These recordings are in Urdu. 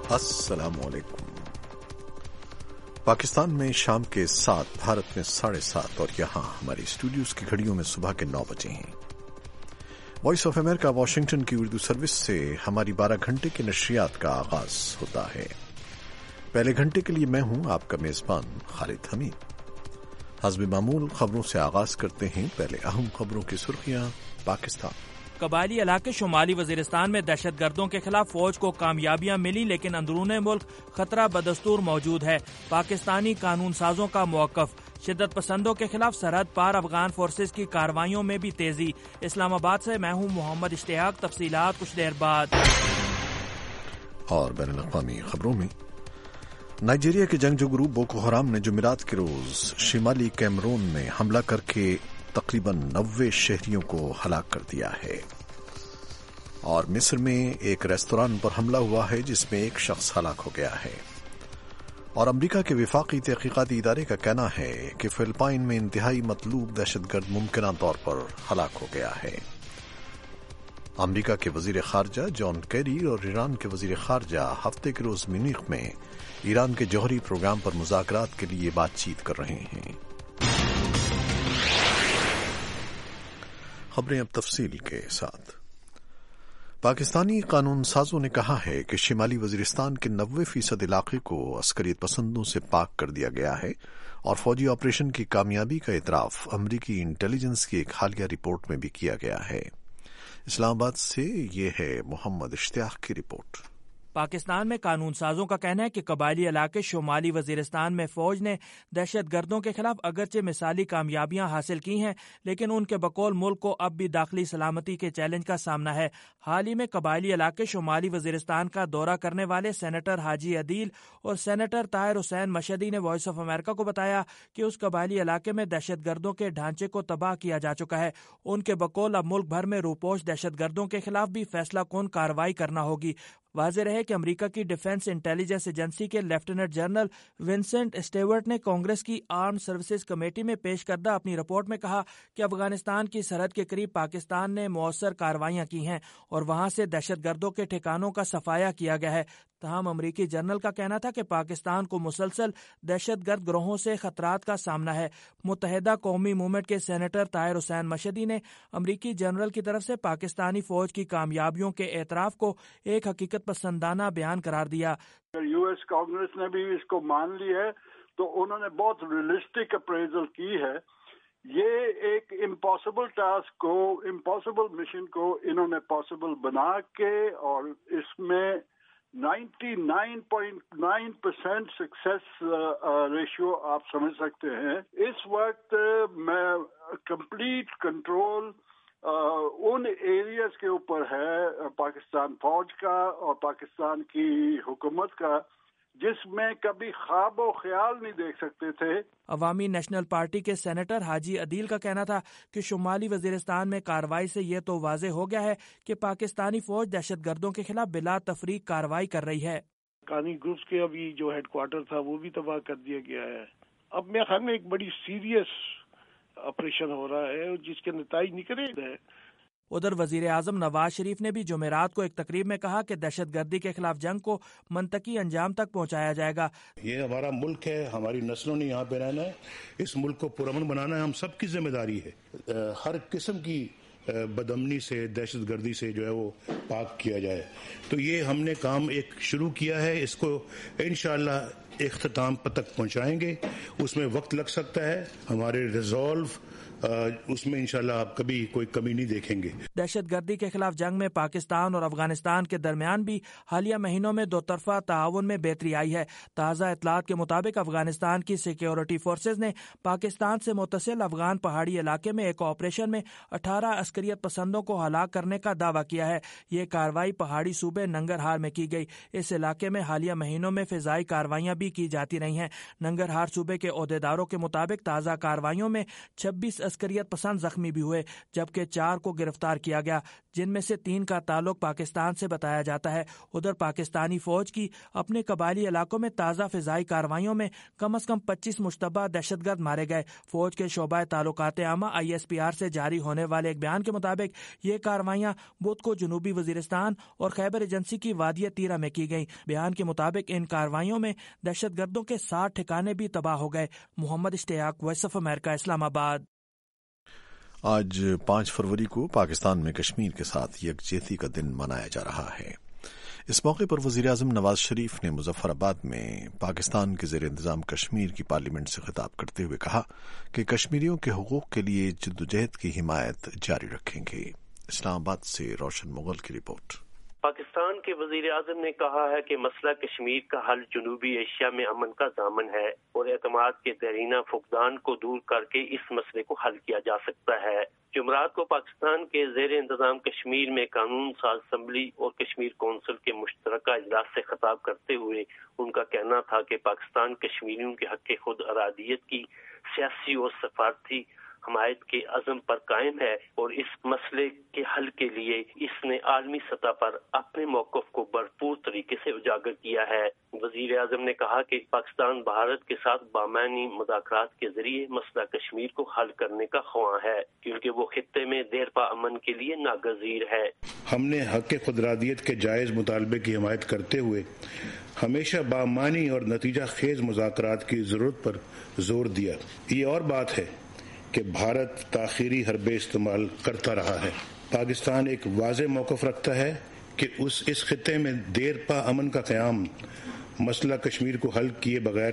अस्सलाम वालेकुम। पाकिस्तान में शाम के 7, भारत में 7:30 और यहाँ हमारे स्टूडियोज की घड़ियों में सुबह के 9 बजे हैं। वॉइस ऑफ अमेरिका वाशिंगटन की उर्दू सर्विस से हमारी 12 घंटे की नशरियात का आगाज होता है। पहले घंटे के लिए मैं हूं आपका मेजबान खालिद हमीद। हस्ब मामूल खबरों से आगाज करते हैं। पहले अहम खबरों की सुर्खियां। पाकिस्तान कबायली इलाके शुमाली वजीरिस्तान में दहशतगर्दों के खिलाफ फौज को कामयाबियां मिली, लेकिन अंदरून मुल्क खतरा बदस्तूर मौजूद है। पाकिस्तानी कानून साजों का मौक़िफ़। शिद्दत पसंदों के खिलाफ सरहद पार अफगान फोर्सेज की कार्रवाइयों में भी तेजी। इस्लामाबाद से मैं हूं मोहम्मद इश्तियाक। तफसीलात कुछ देर बाद। और बैनुल-अक़वामी खबरों में नाइजीरिया के जंगजू ग्रुप बोको हराम ने जुमेरात के रोज शिमाली कैमरून में हमला करके तकरीबन 90 शहरियों को हलाक कर दिया है। और मिस्र में एक रेस्तोरां पर हमला हुआ है जिसमें एक शख्स हलाक हो गया है। और अमरीका के विफाकी तहकीकाती इदारे का कहना है कि फिलिपाइन में इंतहाई मतलूब दहशतगर्द मुमकिना तौर पर हलाक हो गया है। अमरीका के वजीर खारजा जॉन कैरी और ईरान के वजीर खारजा हफ्ते के रोज म्यूनिख में ईरान के जौहरी प्रोग्राम पर मुज़ाकरात के लिए बातचीत कर रहे हैं। खबरें अब तफसील के साथ। पाकिस्तानी कानून साजों ने कहा है कि शिमाली वजीरिस्तान के 90% इलाके को अस्करियत पसंदों से पाक कर दिया गया है और फौजी ऑपरेशन की कामयाबी का इतराफ अमरीकी इंटेलिजेंस की एक हालिया रिपोर्ट में भी किया गया है। इस्लामाबाद से ये है मोहम्मद इश्तियाक की रिपोर्ट। पाकिस्तान में कानून साजों का कहना है कि कबायली इलाके शुमाली वजीरिस्तान में फौज ने दहशत गर्दों के खिलाफ अगरचे मिसाली कामयाबियां हासिल की हैं, लेकिन उनके बकौल मुल्क को अब भी दाखिली सलामती के चैलेंज का सामना है। हाल ही में कबायली इलाके शुमाली वजीरिस्तान का दौरा करने वाले सेनेटर हाजी अदील और सेनेटर ताहिर हुसैन मशहदी ने वॉइस ऑफ अमेरिका को बताया कि उस कबायली इलाके में दहशत गर्दों के ढांचे को तबाह किया जा चुका है। उनके बकौल अब मुल्क भर में रूपोश दहशत गर्दों के खिलाफ भी फैसला कौन कार्रवाई करना होगी। वाज़ेह रहे कि अमेरिका की डिफेंस इंटेलिजेंस एजेंसी के लेफ्टिनेंट जनरल विंसेंट स्टेवर्ट ने कांग्रेस की आर्म्ड सर्विसेज कमेटी में पेश करदा अपनी रिपोर्ट में कहा कि अफगानिस्तान की सरहद के करीब पाकिस्तान ने मौसर कार्रवाइयां की हैं और वहां से दहशत गर्दों के ठिकानों का सफाया किया गया है। तमाम अमरीकी जनरल का कहना था कि पाकिस्तान को मुसलसल दहशत गर्द ग्रोहों से खतरात का सामना है। मुत्तहिदा कौमी मूवमेंट के सेनेटर ताहिर हुसैन मशहदी ने अमरीकी जनरल की तरफ से पाकिस्तानी फौज की कामयाबियों के एतराफ को एक हकीकत पसंदाना बयान करार दिया। यूएस कांग्रेस ने भी इसको मान ली है, तो उन्होंने बहुत रियलिस्टिक अप्रेजल की है। ये एक इम्पॉसिबल टास्क को, इम्पॉसिबल मिशन को इन्होंने पॉसिबल बना के, और इसमें 99.9% सक्सेस रेशियो आप समझ सकते हैं। इस वक्त मैं कंप्लीट कंट्रोल उन एरियाज के ऊपर है पाकिस्तान फौज का और पाकिस्तान की हुकूमत का, जिसमें कभी ख्वाब और ख्याल नहीं देख सकते थे। अवामी नेशनल पार्टी के सेनेटर हाजी अदील का कहना था कि शुमाली वजीरिस्तान में कार्रवाई से ये तो वाज़ेह हो गया है कि पाकिस्तानी फौज दहशत गर्दों के खिलाफ बिला तफरीक कार्रवाई कर रही है। कानी ग्रुप्स के अभी जो हेडक्वार्टर था वो भी तबाह कर दिया गया है। अब मेरे ख्याल में एक बड़ी सीरियस ऑपरेशन हो रहा है जिसके नतीजे निकले हैं। उधर वजीर आजम नवाज शरीफ ने भी जुमेरात को एक तकरीब में कहा कि दहशत गर्दी के खिलाफ जंग को मंतकी अंजाम तक पहुंचाया जाएगा। ये हमारा मुल्क है, हमारी नस्लों ने यहाँ पे रहना है, इस मुल्क को पुरअमन बनाना है, हम सबकी जिम्मेदारी है। हर किस्म की बदअमनी से, दहशत गर्दी से जो है वो पाक किया जाए। तो ये हमने काम एक शुरू किया है, इसको इंशाअल्लाह इख्तिताम तक पहुंचाएंगे। उसमें वक्त लग सकता है, हमारे रिजॉल्व उसमें इंशाल्लाह आप कभी कोई कमी नहीं देखेंगे। दहशत गर्दी के खिलाफ जंग में पाकिस्तान और अफगानिस्तान के दरमियान भी हालिया महीनों में दो तरफा ताउन में बेहतरी आई है। ताज़ा इतलात के मुताबिक अफगानिस्तान की सिक्योरिटी फोर्सेज ने पाकिस्तान से मुत्तसिल अफगान पहाड़ी इलाके में एक ऑपरेशन में 18 अस्करियत पसंदों को हलाक करने का दावा किया है। ये कार्रवाई पहाड़ी सूबे नंगरहार में की गई। इस इलाके में हालिया महीनों में फिजाई कार्रवाइयां भी की जाती रही हैं। नंगरहार सूबे के ओहदेदारों के मुताबिक ताज़ा कार्रवाइयों में 26 عسکریت پسند زخمی بھی ہوئے، جبکہ 4 کو گرفتار کیا گیا، جن میں سے 3 کا تعلق پاکستان سے بتایا جاتا ہے۔ ادھر پاکستانی فوج کی اپنے قبائلی علاقوں میں تازہ فضائی کارروائیوں میں کم از کم 25 مشتبہ دہشت گرد مارے گئے۔ فوج کے شعبہ تعلقات عامہ ISPR سے جاری ہونے والے ایک بیان کے مطابق یہ کارروائیاں بدھ کو جنوبی وزیرستان اور خیبر ایجنسی کی وادی تیرہ میں کی گئیں۔ بیان کے مطابق ان کارروائیوں میں دہشت گردوں کے 60 ٹھکانے بھی تباہ ہو گئے۔ محمد اشتیاق، وائس آف امریکہ، اسلام آباد۔ آج 5 فروری کو پاکستان میں کشمیر کے ساتھ یکجہتی کا دن منایا جا رہا ہے۔ اس موقع پر وزیراعظم نواز شریف نے مظفر آباد میں پاکستان کے زیر انتظام کشمیر کی پارلیمنٹ سے خطاب کرتے ہوئے کہا کہ کشمیریوں کے حقوق کے لیے جدوجہد کی حمایت جاری رکھیں گے۔ اسلام آباد سے روشن مغل کی رپورٹ۔ پاکستان کے وزیر اعظم نے کہا ہے کہ مسئلہ کشمیر کا حل جنوبی ایشیا میں امن کا ضامن ہے اور اعتماد کے دیرینہ فقدان کو دور کر کے اس مسئلے کو حل کیا جا سکتا ہے۔ جمعرات کو پاکستان کے زیر انتظام کشمیر میں قانون ساز اسمبلی اور کشمیر کونسل کے مشترکہ اجلاس سے خطاب کرتے ہوئے ان کا کہنا تھا کہ پاکستان کشمیریوں کے حق خود ارادیت کی سیاسی اور سفارتی حمایت کے عزم پر قائم ہے اور اس مسئلے کے حل کے لیے اس نے عالمی سطح پر اپنے موقف کو بھرپور طریقے سے اجاگر کیا ہے۔ وزیر اعظم نے کہا کہ پاکستان بھارت کے ساتھ بامعنی مذاکرات کے ذریعے مسئلہ کشمیر کو حل کرنے کا خواہاں ہے، کیونکہ وہ خطے میں دیرپا امن کے لیے ناگزیر ہے۔ ہم نے حق خود ارادیت کے جائز مطالبے کی حمایت کرتے ہوئے ہمیشہ بامعنی اور نتیجہ خیز مذاکرات کی ضرورت پر زور دیا۔ یہ اور بات ہے کہ بھارت تاخیری حربے استعمال کرتا رہا ہے۔ پاکستان ایک واضح موقف رکھتا ہے کہ اس خطے میں دیر پا امن کا قیام مسئلہ کشمیر کو حل کیے بغیر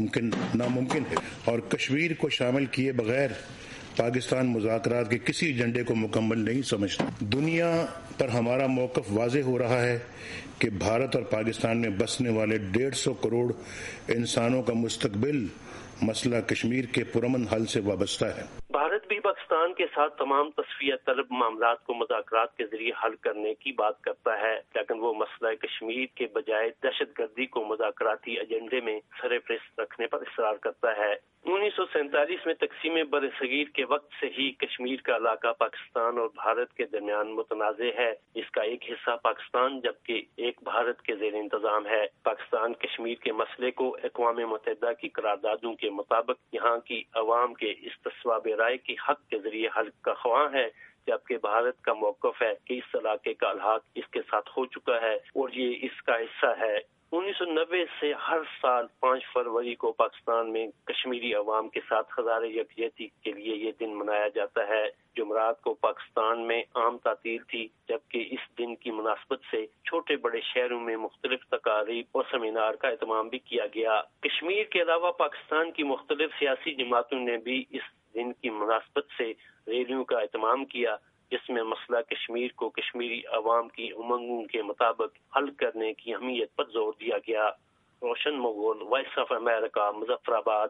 ناممکن ہے اور کشمیر کو شامل کیے بغیر پاکستان مذاکرات کے کسی ایجنڈے کو مکمل نہیں سمجھتا۔ دنیا پر ہمارا موقف واضح ہو رہا ہے کہ بھارت اور پاکستان میں بسنے والے 150 کروڑ انسانوں کا مستقبل مسئلہ کشمیر کے پرامن حل سے وابستہ ہے۔ بھارت بھی پاکستان کے ساتھ تمام تصفیہ طلب معاملات کو مذاکرات کے ذریعے حل کرنے کی بات کرتا ہے، لیکن وہ مسئلہ کشمیر کے بجائے دہشت گردی کو مذاکراتی ایجنڈے میں سرفہرست رکھنے پر اصرار کرتا ہے۔ 1947 میں تقسیم بر صغیر کے وقت سے ہی کشمیر کا علاقہ پاکستان اور بھارت کے درمیان متنازع ہے۔ اس کا ایک حصہ پاکستان جبکہ ایک بھارت کے زیر انتظام ہے۔ پاکستان کشمیر کے مسئلے کو اقوام متحدہ کی قراردادوں کے مطابق یہاں کی عوام کے استصواب رائے کے حق کے ذریعے حل کا خواہاں ہے، جبکہ بھارت کا موقف ہے کہ اس علاقے کا الحاق اس کے ساتھ ہو چکا ہے اور یہ اس کا حصہ ہے۔ 1990 سے ہر سال 5 فروری کو پاکستان میں کشمیری عوام کے ساتھ ہزار یکجہتی کے لیے یہ دن منایا جاتا ہے۔ جمعرات کو پاکستان میں عام تعطیل تھی، جبکہ اس دن کی مناسبت سے چھوٹے بڑے شہروں میں مختلف تقاریب اور سیمینار کا اہتمام بھی کیا گیا۔ کشمیر کے علاوہ پاکستان کی مختلف سیاسی جماعتوں نے بھی اس دن کی مناسبت سے ریلیوں کا اہتمام کیا، جس میں مسئلہ کشمیر کو کشمیری عوام کی امنگوں کے مطابق حل کرنے کی اہمیت پر زور دیا گیا۔ Roshan Mughal, Voice of America, Muzaffarabad.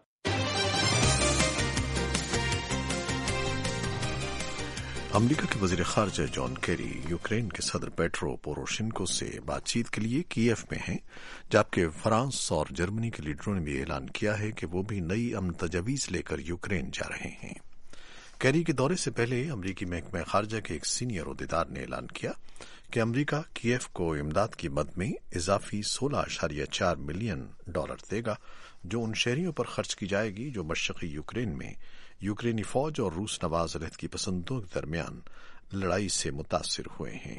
America کے وزیر خارجہ جان کیری یوکرین کے صدر پیٹرو پوروشینکو سے بات چیت کے لیے کیف میں ہیں، جبکہ فرانس اور جرمنی کے لیڈروں نے بھی اعلان کیا ہے کہ وہ بھی نئی امن تجاویز لے کر یوکرین جا رہے ہیں۔ کیری کے دورے سے پہلے امریکی محکمہ خارجہ کے ایک سینئر عہدیدار نے اعلان کیا کہ امریکہ کیف کو امداد کی مد میں اضافی $16.4 ملین دے گا، جو ان شہریوں پر خرچ کی جائے گی جو مشرقی یوکرین میں یوکرینی فوج اور روس نواز علیحدگی پسندوں کے درمیان لڑائی سے متاثر ہوئے ہیں۔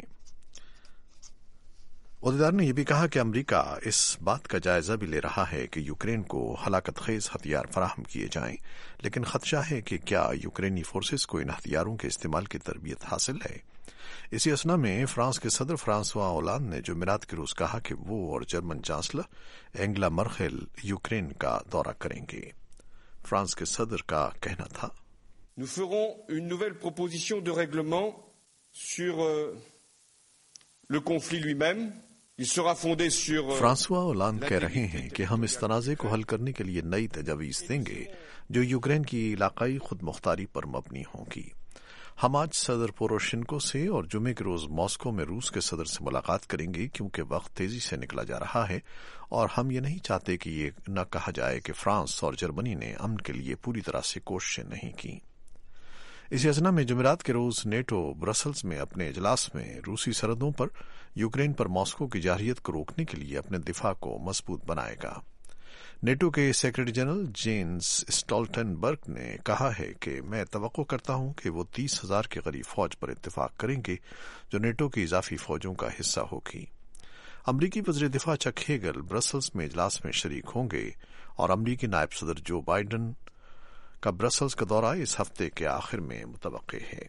عہدیدار نے یہ بھی کہا کہ امریکہ اس بات کا جائزہ بھی لے رہا ہے کہ یوکرین کو ہلاکت خیز ہتھیار فراہم کیے جائیں، لیکن خدشہ ہے کہ کیا یوکرینی فورسز کو ان ہتھیاروں کے استعمال کی تربیت حاصل ہے۔ اسی اثنا میں فرانس کے صدر فرانسوا ہولاند نے جمعرات کے روز کہا کہ وہ اور German chancellor Angela Merkel Ukraine کا دورہ کریں گے۔ فرانس کے صدر کا کہنا تھا، Nous ferons une nouvelle proposition de règlement sur le conflit lui-même. Il sera fondé sur Francois ہولاند کہہ رہے ہیں کہ ہم اس تنازع کو حل کرنے کے لیے نئی تجاویز دیں گے جو یوکرین کی علاقائی خود مختاری پر مبنی ہوں گی۔ ہم آج صدر پوروشینکو سے اور جمعے کے روز ماسکو میں روس کے صدر سے ملاقات کریں گے، کیونکہ وقت تیزی سے نکلا جا رہا ہے اور ہم یہ نہیں چاہتے کہ یہ نہ کہا جائے کہ فرانس اور جرمنی نے امن کے لیے پوری طرح سے کوششیں نہیں کی۔ इसी असना में जुमेरात के रोज नेटो ब्रसल्स में अपने इजलास में रूसी सरहदों पर यूक्रेन पर मॉस्को की जारहियत को रोकने के लिए अपने दिफा को मजबूत बनाएगा। नेटो के सेक्रेटरी जनरल जेन्स स्टोल्टनबर्ग ने कहा है कि मैं तवक्को करता हूं कि वो 30,000 के करीब फौज पर इत्तेफाक करेंगे जो नेटो की इजाफी फौजों का हिस्सा होगी। अमरीकी वज़ीर दिफा चक हेगल ब्रसल्स में इजलास में शरीक होंगे और अमरीकी नायब सदर जो बाइडन का ब्रसल्स का दौरा इस हफ्ते के आखिर में मुतवक्के है।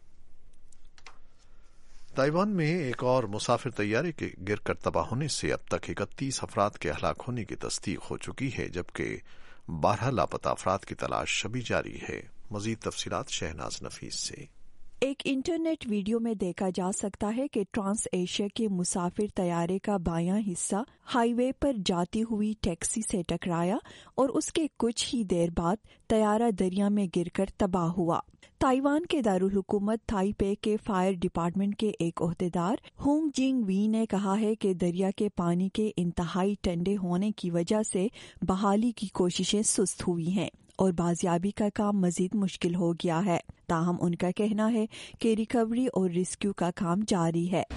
ताइवान में एक और मुसाफिर तैयारे के गिरकर तबाह होने से अब तक 31 अफराद के हलाक होने की तस्दीक हो चुकी है, जबकि 12 लापता अफराद की तलाश अभी जारी है। मजीद तफसीलात शहनाज नफीस से। एक इंटरनेट वीडियो में देखा जा सकता है कि ट्रांस एशिया के मुसाफिर तैयारे का बायां हिस्सा हाईवे पर जाती हुई टैक्सी से टकराया और उसके कुछ ही देर बाद तैयारा दरिया में गिरकर तबाह हुआ। ताइवान के दारुल हुकूमत ताइपे के फायर डिपार्टमेंट के एक ओहदेदार होंग जिंग वी ने कहा है कि दरिया के पानी के इंतहाई ठंडे होने की वजह से बहाली की कोशिशें सुस्त हुई हैं और बाजियाबी का काम मजीद मुश्किल हो गया है। ताहम उनका कहना है कि रिकवरी और रेस्क्यू का काम जारी है।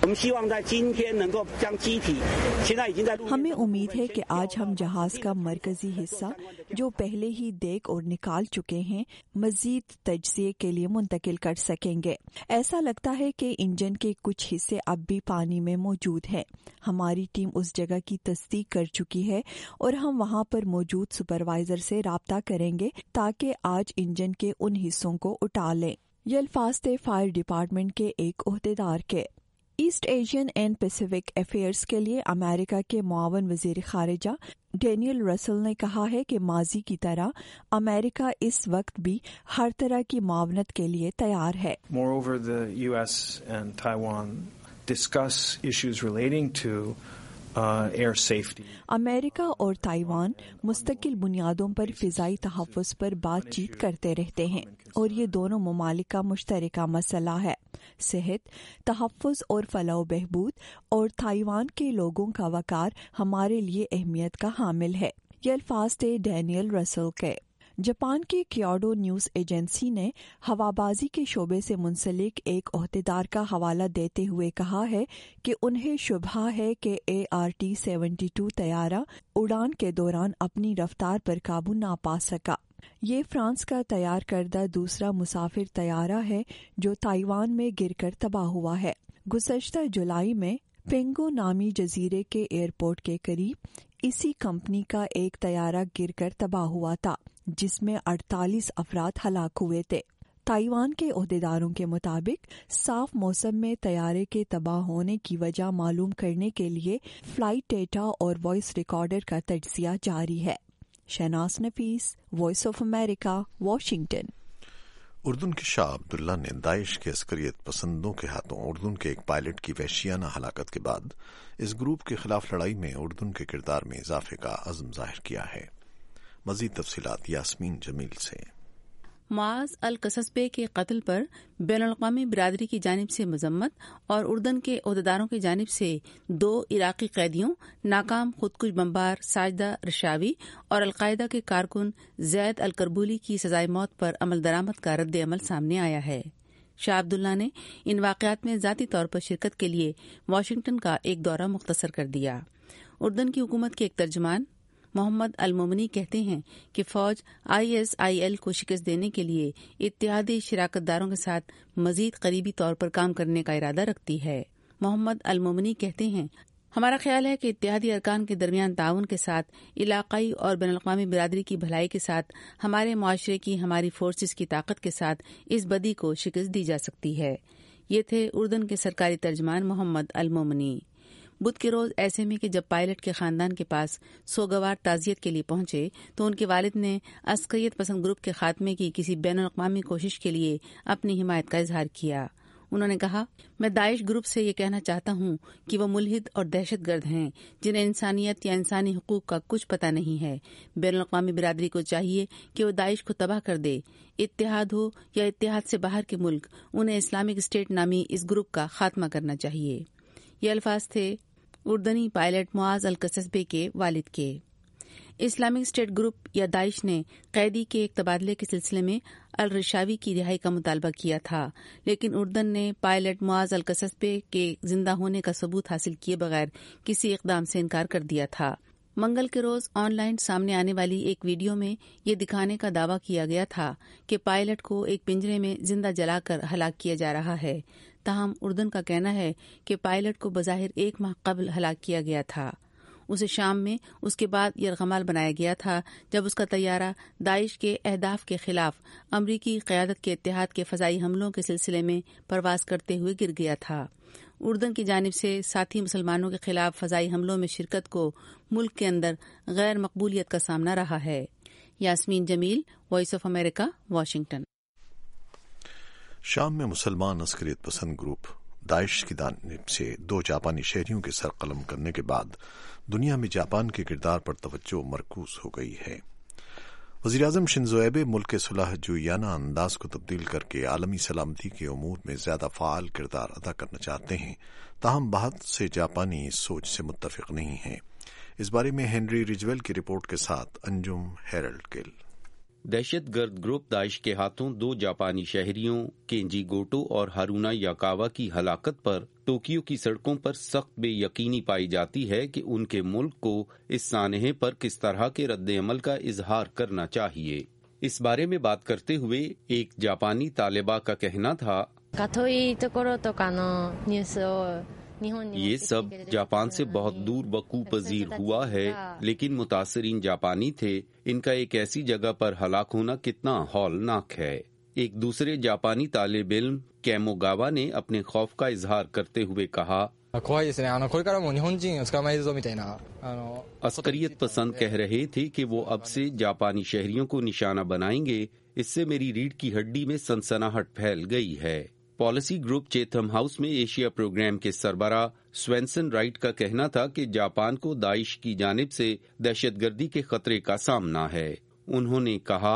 हमें उम्मीद है कि आज हम जहाज का मरकजी हिस्सा जो पहले ही देख और निकाल चुके हैं मजीद तजज़िये के लिए मुंतकिल कर सकेंगे। ऐसा लगता है कि इंजन के कुछ हिस्से अब भी पानी में मौजूद हैं। हमारी टीम उस जगह की तस्दीक कर चुकी है और हम वहां पर मौजूद सुपरवाइजर से राब्ता करेंगे ताकि आज इंजन के उन हिस्सों को उठा लें। ये अल्फाज थे फायर डिपार्टमेंट के एक ओहदेदार के। East Asian and Pacific affairs के लिए अमेरिका के मुआवन वजीर खारिजा डेनियल रसल ने कहा है कि माजी की तरह अमेरिका इस वक्त भी हर तरह की मुआवनत के लिए तैयार है। Moreover, the US and Taiwan discuss issues relating to air safety. America और ताइवान मुस्तकिल बुनियादों पर फिजाई तहफ़्फ़ुज़ पर बातचीत करते रहते हैं और ये दोनों ममालिक का मुश्तरका मसला है। सेहत, तहफ़्फ़ुज़ और फलाह बहबूद और ताइवान के लोगों का वक़ार हमारे लिए अहमियत का हामिल है। ये अल्फाज थे डैनियल रसल के। जापान की क्योडो न्यूज़ एजेंसी ने हवाबाजी के शोबे से मुंसलिक एक ओहदेदार का हवाला देते हुए कहा है कि उन्हें शुबहा है कि ART-72 तैयारा उड़ान के दौरान अपनी रफ्तार पर काबू ना पा सका। ये फ्रांस का तैयार करदा दूसरा मुसाफिर तैयारा है जो ताइवान में गिरकर तबाह हुआ है। गुज़श्ता जुलाई में पेंगो नामी जजीरे के एयरपोर्ट के करीब इसी कंपनी का एक तैयारा गिरकर तबाह हुआ था, जिसमें 48 अफराद हलाक हुए थे। ताइवान के ओहदेदारों के मुताबिक साफ मौसम में तैयारे के तबाह होने की वजह मालूम करने के लिए फ्लाइट डेटा और वॉइस रिकॉर्डर का तज्जिया जारी है। Shahnaz Nafees, Voice of America, Washington. उर्दून के शाह अब्दुल्ला ने दाइश के अस्करियत पसंदों के हाथों उर्दून के एक पायलट की वहशियाना हलाकत के बाद इस ग्रुप के खिलाफ लड़ाई में उर्दून के किरदार में इजाफे का अज़्म जाहिर किया है। मज़ीद तफसीलात यास्मीन जमील से। मुआज़ अल-कसस्बे के कत्ल पर बैनुल-अक़वामी बिरादरी की जानिब से मजम्मत और उर्दन के ओहदेदारों की जानिब से 2 इराक़ी कैदियों नाकाम खुदकुश बमबार साजिदा रशावी और अलकायदा के कारकुन ज़ैद अल-करबूली की सजाए मौत पर अमल दरामद का रद्द अमल सामने आया है। शाह अब्दुल्ला ने इन वाक़यात में ज़ाती तौर पर शिरकत के लिए वाशिंगटन का एक दौरा मुख्तसर कर दिया। उर्दन की हुकूमत के एक तर्जमान मोहम्मद अल-मोमनी कहते हैं कि फौज ISIL को शिकस्त देने के लिए इत्तेहादी शिराकतदारों के साथ मजीद करीबी तौर पर काम करने का इरादा रखती है। मोहम्मद अल-मोमनी कहते हैं, हमारा ख्याल है कि इत्तेहादी अरकान के दरमियान ताउन के साथ इलाकाई और बैनुल-अक़वामी बिरादरी की भलाई के साथ हमारे मुआशरे की हमारी फोर्सेस की ताकत के साथ इस बदी को शिकस्त दी जा सकती है। ये थे उर्दन के सरकारी तर्जमान मोहम्मद अल-मोमनी। बुध के रोज ऐसे में कि जब पायलट के खानदान के पास सोगवार ताजियत के लिए पहुंचे तो उनके वालिद ने अस्करियत पसंद ग्रुप के खात्मे की किसी बैनुल-अक़वामी कोशिश के लिए अपनी हिमायत का इजहार किया। उन्होंने कहा, मैं दाइश ग्रुप से ये कहना चाहता हूँ कि वो मुल्हिद और दहशतगर्द हैं जिन्हें इंसानियत या इंसानी हुकूक का कुछ पता नहीं है। बैनुल-अक़वामी बिरादरी को चाहिए कि वो दाइश को तबाह कर दे। इत्तेहाद हो या इत्तेहाद से बाहर के मुल्क, उन्हें इस्लामिक स्टेट नामी इस ग्रुप का खात्मा करना चाहिए। ये अल्फाज थे उर्दनी पायलट मुआज़ अल-कसस्बे के वालिद के। اسلامک اسٹیٹ گروپ یا داعش نے قیدی کے ایک تبادلے کے سلسلے میں الرشاوی کی رہائی کا مطالبہ کیا تھا، لیکن اردن نے پائلٹ معاذ القصصبے کے زندہ ہونے کا ثبوت حاصل کیے بغیر کسی اقدام سے انکار کر دیا تھا۔ منگل کے روز آن لائن سامنے آنے والی ایک ویڈیو میں یہ دکھانے کا دعویٰ کیا گیا تھا کہ پائلٹ کو ایک پنجرے میں زندہ جلا کر ہلاک کیا جا رہا ہے، تاہم اردن کا کہنا ہے کہ پائلٹ کو بظاہر 1 ماہ قبل ہلاک کیا گیا تھا۔ اسے شام میں اس کے بعد یرغمال بنایا گیا تھا جب اس کا طیارہ داعش کے اہداف کے خلاف امریکی قیادت کے اتحاد کے فضائی حملوں کے سلسلے میں پرواز کرتے ہوئے گر گیا تھا۔ اردن کی جانب سے ساتھی مسلمانوں کے خلاف فضائی حملوں میں شرکت کو ملک کے اندر غیر مقبولیت کا سامنا رہا ہے۔ Yasmeen Jamil, Voice of America, Washington. شام میں مسلمان عسکریت پسند گروپ داعش کی جانب سے 2 جاپانی شہریوں کے سر قلم کرنے کے بعد دنیا میں جاپان کے کردار پر توجہ مرکوز ہو گئی ہے۔ وزیراعظم شنزو ایبے ملک کے صلح جویانہ انداز کو تبدیل کر کے عالمی سلامتی کے امور میں زیادہ فعال کردار ادا کرنا چاہتے ہیں، تاہم بہت سے جاپانی اس سوچ سے متفق نہیں ہیں۔ اس بارے میں ہنری رجویل کی رپورٹ کے ساتھ انجم ہیرلڈ گل۔ دہشت گرد گروپ داعش کے ہاتھوں 2 جاپانی شہریوں کینجی گوٹو اور ہارونا یاکاوا کی ہلاکت پر ٹوکیو کی سڑکوں پر سخت بے یقینی پائی جاتی ہے کہ ان کے ملک کو اس سانحے پر کس طرح کے رد عمل کا اظہار کرنا چاہیے۔ اس بارے میں بات کرتے ہوئے ایک جاپانی طالبہ کا کہنا تھا، یہ سب جاپان سے بہت دور وقوع پذیر ہوا ہے، لیکن متاثرین جاپانی تھے۔ ان کا ایک ایسی جگہ پر ہلاک ہونا کتنا ہولناک ہے۔ ایک دوسرے جاپانی طالب علم کیموگاوا نے اپنے خوف کا اظہار کرتے ہوئے کہا، عسکریت پسند کہہ رہے تھے کہ وہ اب سے جاپانی شہریوں کو نشانہ بنائیں گے۔ اس سے میری ریڑھ کی ہڈی میں سنسناہٹ پھیل گئی ہے۔ پالیسی گروپ چیتھم ہاؤس میں ایشیا پروگرام کے سربراہ سوینسن رائٹ کا کہنا تھا کہ جاپان کو داعش کی جانب سے دہشت گردی کے خطرے کا سامنا ہے۔ انہوں نے کہا،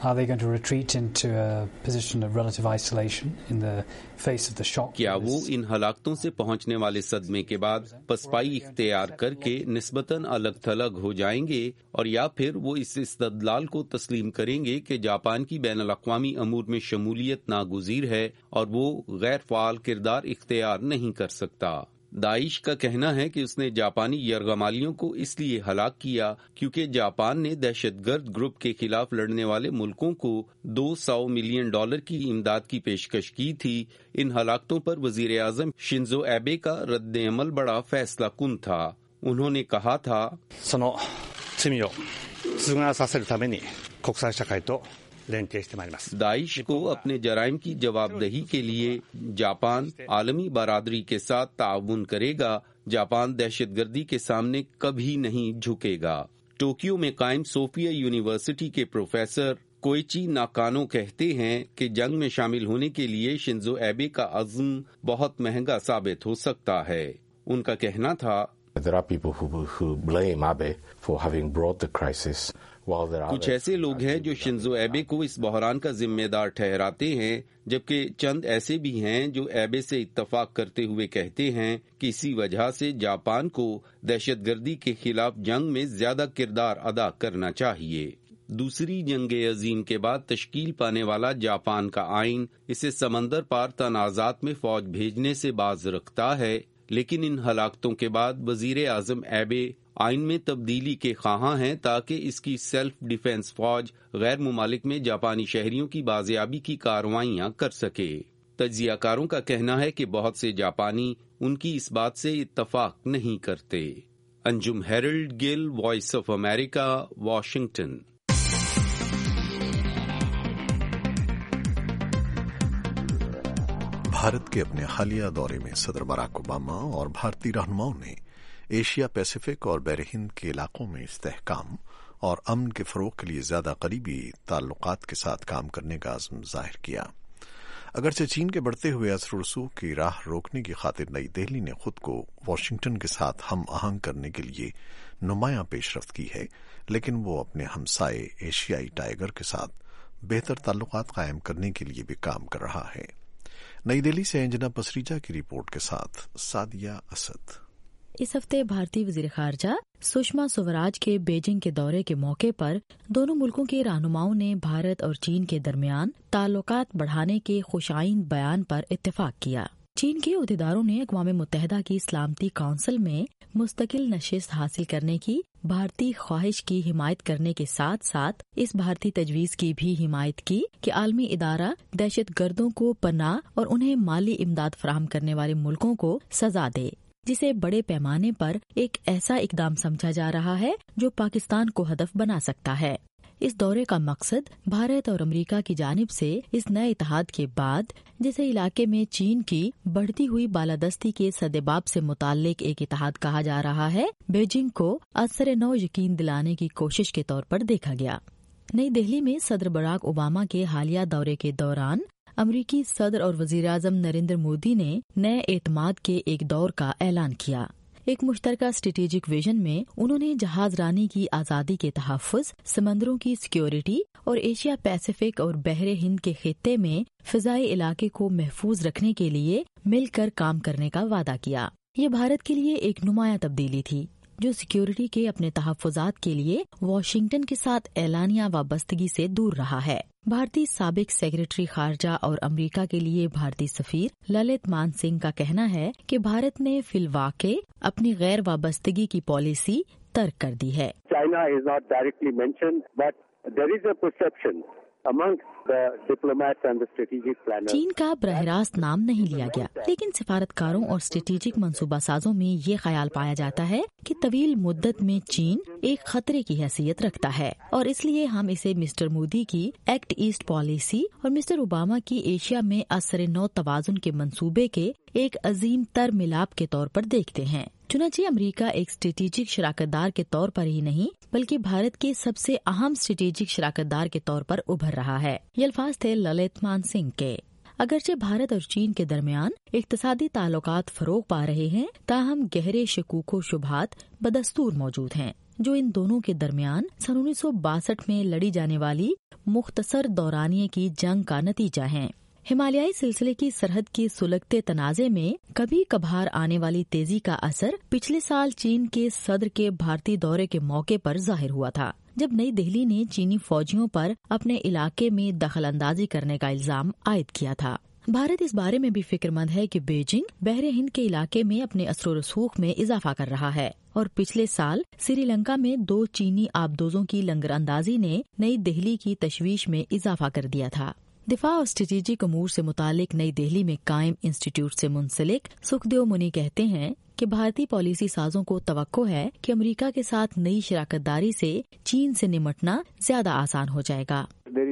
کیا وہ ان ہلاکتوں سے پہنچنے والے صدمے کے بعد پسپائی اختیار کر کے نسبتاً الگ تھلگ ہو جائیں گے، اور یا پھر وہ اس استدلال کو تسلیم کریں گے کہ جاپان کی بین الاقوامی امور میں شمولیت ناگزیر ہے اور وہ غیر فعال کردار اختیار نہیں کر سکتا۔ داعش کا کہنا ہے کہ اس نے جاپانی یرغمالیوں کو اس لیے ہلاک کیا کیونکہ جاپان نے دہشت گرد گروپ کے خلاف لڑنے والے ملکوں کو $200 ملین کی امداد کی پیشکش کی تھی۔ ان ہلاکتوں پر وزیر اعظم شنزو ایبے کا رد عمل بڑا فیصلہ کن تھا۔ انہوں نے کہا تھا، داعش کو اپنے جرائم کی جواب دہی کے لیے جاپان عالمی برادری کے ساتھ تعاون کرے گا۔ جاپان دہشت گردی کے سامنے کبھی نہیں جھکے گا۔ ٹوکیو میں قائم صوفیہ یونیورسٹی کے پروفیسر کوئچی ناکانو کہتے ہیں کہ جنگ میں شامل ہونے کے لیے شنزو ایبے کا عزم بہت مہنگا ثابت ہو سکتا ہے۔ ان کا کہنا تھا، کچھ ایسے لوگ ہیں جو شنزو ایبے کو اس بحران کا ذمہ دار ٹھہراتے ہیں، جبکہ چند ایسے بھی ہیں جو ایبے سے اتفاق کرتے ہوئے کہتے ہیں کہ اسی وجہ سے جاپان کو دہشت گردی کے خلاف جنگ میں زیادہ کردار ادا کرنا چاہیے۔ دوسری جنگ عظیم کے بعد تشکیل پانے والا جاپان کا آئین اسے سمندر پار تنازعات میں فوج بھیجنے سے باز رکھتا ہے، لیکن ان ہلاکتوں کے بعد وزیر اعظم ایبے آئین میں تبدیلی کے خواہاں ہیں تاکہ اس کی سیلف ڈیفنس فوج غیر ممالک میں جاپانی شہریوں کی بازیابی کی کارروائیاں کر سکے۔ تجزیہ کاروں کا کہنا ہے کہ بہت سے جاپانی ان کی اس بات سے اتفاق نہیں کرتے۔ Anjum Harold Gill, voice of America, Washington. Bharat کے اپنے حالیہ دورے میں صدر باراک اوباما اور بھارتی رہنماؤں نے ایشیا پیسیفک اور بحر ہند کے علاقوں میں استحکام اور امن کے فروغ کے لیے زیادہ قریبی تعلقات کے ساتھ کام کرنے کا عزم ظاہر کیا۔ اگرچہ چین کے بڑھتے ہوئے اثر و رسوخ کی راہ روکنے کی خاطر نئی دہلی نے خود کو واشنگٹن کے ساتھ ہم آہنگ کرنے کے لیے نمایاں پیش رفت کی ہے، لیکن وہ اپنے ہمسائے ایشیائی ٹائیگر کے ساتھ بہتر تعلقات قائم کرنے کے لیے بھی کام کر رہا ہے۔ نئی دہلی سے انجنا پسریجا کی رپورٹ کے ساتھ سعدیہ اسد۔ اس ہفتے بھارتی وزیر خارجہ सुषमा स्वराज के बीजिंग के दौरे के मौके पर दोनों मुल्कों के रहनुमाओं ने भारत और चीन के दरमियान ताल्लुकात बढ़ाने के खुशाइन बयान पर इत्तेफाक किया। चीन के अहदेदारों ने अक़वाम मुत्तहिदा की सलामती काउंसिल में मुस्तकिल नशिस्त हासिल करने की भारतीय ख्वाहिश की हिमायत करने के साथ साथ इस भारतीय तजवीज़ की भी हिमायत की कि आलमी इदारा दहशत गर्दों को पनाह और उन्हें माली इमदाद फराहम करने वाले मुल्कों को सजा दे, जिसे बड़े पैमाने पर एक ऐसा इकदाम समझा जा रहा है जो पाकिस्तान को हदफ बना सकता है। इस दौरे का मकसद भारत और अमेरिका की जानिब से इस नए इत्तेहाद के बाद, जिसे इलाके में चीन की बढ़ती हुई बालादस्ती के सदेबाब से मुताल्लिक एक इत्तेहाद कहा जा रहा है, बीजिंग को असर नौ यकीन दिलाने की कोशिश के तौर पर देखा गया। नई दिल्ली में सदर बराक ओबामा के हालिया दौरे के दौरान अमरीकी सदर और वज़ीर-ए-आज़म नरेंद्र मोदी ने नए एतमाद के एक दौर का ऐलान किया। एक मुश्तरका स्ट्रेटेजिक विजन में उन्होंने जहाज रानी की आज़ादी के तहफ़्फ़ुज़, समंदरों की सिक्योरिटी और एशिया पैसिफिक और बहरे हिंद के खित्ते में फ़िज़ाई इलाके को महफूज रखने के लिए मिलकर काम करने का वादा किया। ये भारत के लिए एक नुमाया तब्दीली थी, जो सिक्योरिटी के अपने तहफ़्फ़ुज़ात के लिए वाशिंगटन के साथ एलानिया वाबस्तगी से दूर रहा है। भारतीय साबिक सेक्रेटरी खारजा और अमेरिका के लिए भारतीय सफीर ललित मानसिंह का कहना है कि भारत ने फिलवाक़े अपनी गैर वाबस्तगी की पॉलिसी तर्क कर दी है। China is not directly mentioned, but there is a perception amongst the diplomats and the strategic planners. चीन का बरहरास्त नाम नहीं लिया गया, लेकिन सिफारतकारों और स्ट्रेटेजिक मंसूबा साजों में ये ख्याल पाया जाता है कि तवील मुद्दत में चीन एक खतरे की हैसियत रखता है और इसलिए हम इसे मिस्टर मोदी की एक्ट ईस्ट पॉलिसी और मिस्टर ओबामा की एशिया में असर नौ तवाजुन के मंसूबे के एक अजीम तर मिलाप के तौर पर देखते हैं। चुनांचे अमेरिका एक स्ट्रेटेजिक शराकतदार के तौर पर ही नहीं, बल्कि भारत के सबसे अहम स्ट्रेटेजिक शराकतदार के तौर पर उभर रहा है। ये अल्फाज थे ललित मानसिंह के। अगरचे भारत और चीन के दरमियान इक्तिसादी ताल्लुकात फरोग पा रहे हैं, ताहम गहरे शकूक व शुबहात बदस्तूर मौजूद हैं, जो इन दोनों के दरमियान सन 1962 में लड़ी जाने वाली मुख्तसर दौरानिये की जंग का नतीजा है। हिमालयाई सिलसिले की सरहद के सुलगते तनाज़े में कभी कभार आने वाली तेजी का असर पिछले साल चीन के सदर के भारतीय दौरे के मौके पर जाहिर हुआ था, जब नई दिल्ली ने चीनी फौजियों पर अपने इलाके में दखल अंदाजी करने का इल्जाम आयद किया था। भारत इस बारे में भी फिक्रमंद है कि बीजिंग बहरे हिंद के इलाके में अपने असर रसूख में इजाफा कर रहा है और पिछले साल श्रीलंका में 2 चीनी आबदोजों की लंगर अंदाजी ने नई दिल्ली की तशवीश में इजाफा कर दिया था। दिफा और स्ट्रेटेजिक अमूर से मुतालिक नई दिल्ली में कायम इंस्टीट्यूट से मुंसलिक सुखदेव मुनि कहते हैं कि भारतीय पॉलिसी साजों को तवक्को है कि अमेरिका के साथ नई शराकतदारी से चीन से निमटना ज्यादा आसान हो जाएगा।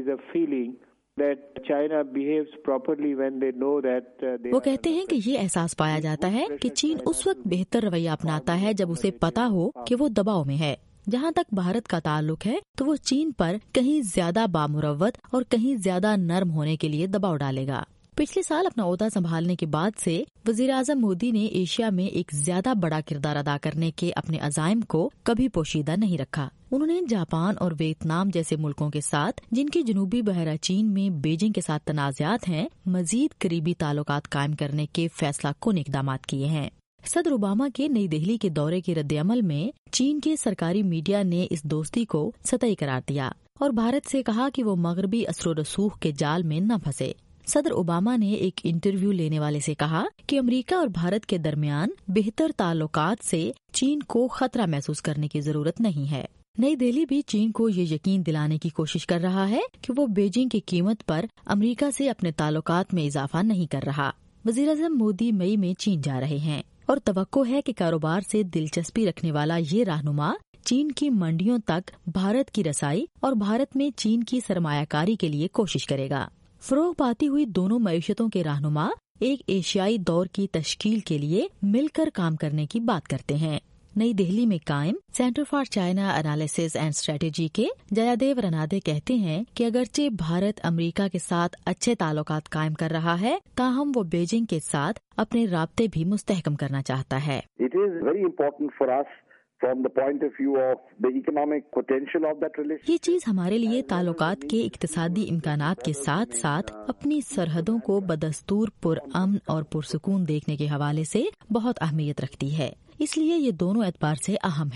वो कहते हैं कि ये एहसास पाया जाता है कि चीन उस वक्त बेहतर रवैया अपनाता है जब उसे पता हो कि वो दबाव में है। जहाँ तक भारत का ताल्लुक है तो वो चीन पर कहीं ज्यादा बामुरव्वत और कहीं ज्यादा नर्म होने के लिए दबाव डालेगा। पिछले साल अपना ओहदा संभालने के बाद से वज़ीर-ए-आज़म मोदी ने एशिया में एक ज्यादा बड़ा किरदार अदा करने के अपने अज़ाइम को कभी पोशीदा नहीं रखा। उन्होंने जापान और वियतनाम जैसे मुल्कों के साथ, जिनके जनूबी बहरा चीन में बीजिंग के साथ तनाज़ात हैं, मजीद करीबी ताल्लुकात कायम करने के फैसला कुन इक़दाम किए हैं। सदर ओबामा के नई दिल्ली के दौरे के रद्द-ए-अमल में चीन के सरकारी मीडिया ने इस दोस्ती को सतही करार दिया और भारत से कहा कि वो मगरबी असर रसूख के जाल में न फंसे। सदर ओबामा ने एक इंटरव्यू लेने वाले से कहा कि अमेरिका और भारत के दरमियान बेहतर ताल्लुकात से चीन को खतरा महसूस करने की जरूरत नहीं है। नई दिल्ली भी चीन को ये यकीन दिलाने की कोशिश कर रहा है कि वो बीजिंग की कीमत पर अमेरिका से अपने ताल्लुकात में इजाफा नहीं कर रहा। वज़ीर-ए-आज़म मोदी मई में चीन जा रहे हैं और तवक्को है कि कारोबार से दिलचस्पी रखने वाला ये रहनुमा चीन की मंडियों तक भारत की रसाई और भारत में चीन की सरमायाकारी के लिए कोशिश करेगा। फरोग पाती हुई दोनों मईशतों के रहनुमा एक एशियाई दौर की तश्कील के लिए मिलकर काम करने की बात करते हैं। नई दिल्ली में कायम centre for China analysis and strategy के जयादेव रनादे कहते हैं कि अगरचे भारत अमेरिका के साथ अच्छे ताल्लुकात कायम कर रहा है, ताहम वो बीजिंग के साथ अपने राब्ते भी मुस्तहकम करना चाहता है। It is very important for us from the point of view of the economic potential of that relationship. ये चीज हमारे लिए ताल्लुकात के इक्तिसादी इम्कानात के साथ साथ अपनी सरहदों को बदस्तूर पुरअमन और पुरसुकून देखने के हवाले से बहुत अहमियत रखती है। इसलिए ये दोनों एतबार से अहम है।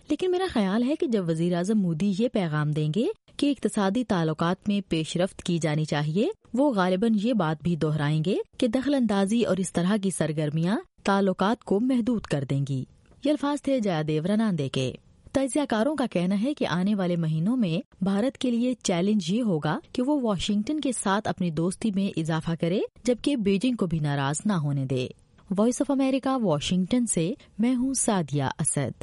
لیکن میرا خیال ہے کہ جب وزیر اعظم مودی یہ پیغام دیں گے کہ اقتصادی تعلقات میں پیش رفت کی جانی چاہیے، وہ غالباً یہ بات بھی دہرائیں گے کہ دخل اندازی اور اس طرح کی سرگرمیاں تعلقات کو محدود کر دیں گی۔ یہ الفاظ تھے جیا دیو رناندے کے۔ تجزیہ کاروں کا کہنا ہے کہ آنے والے مہینوں میں بھارت کے لیے چیلنج یہ ہوگا کہ وہ واشنگٹن کے ساتھ اپنی دوستی میں اضافہ کرے، جبکہ بیجنگ کو بھی ناراض نہ ہونے دے۔ وائس آف امریکہ، واشنگٹن سے میں ہوں سعدیہ اسد۔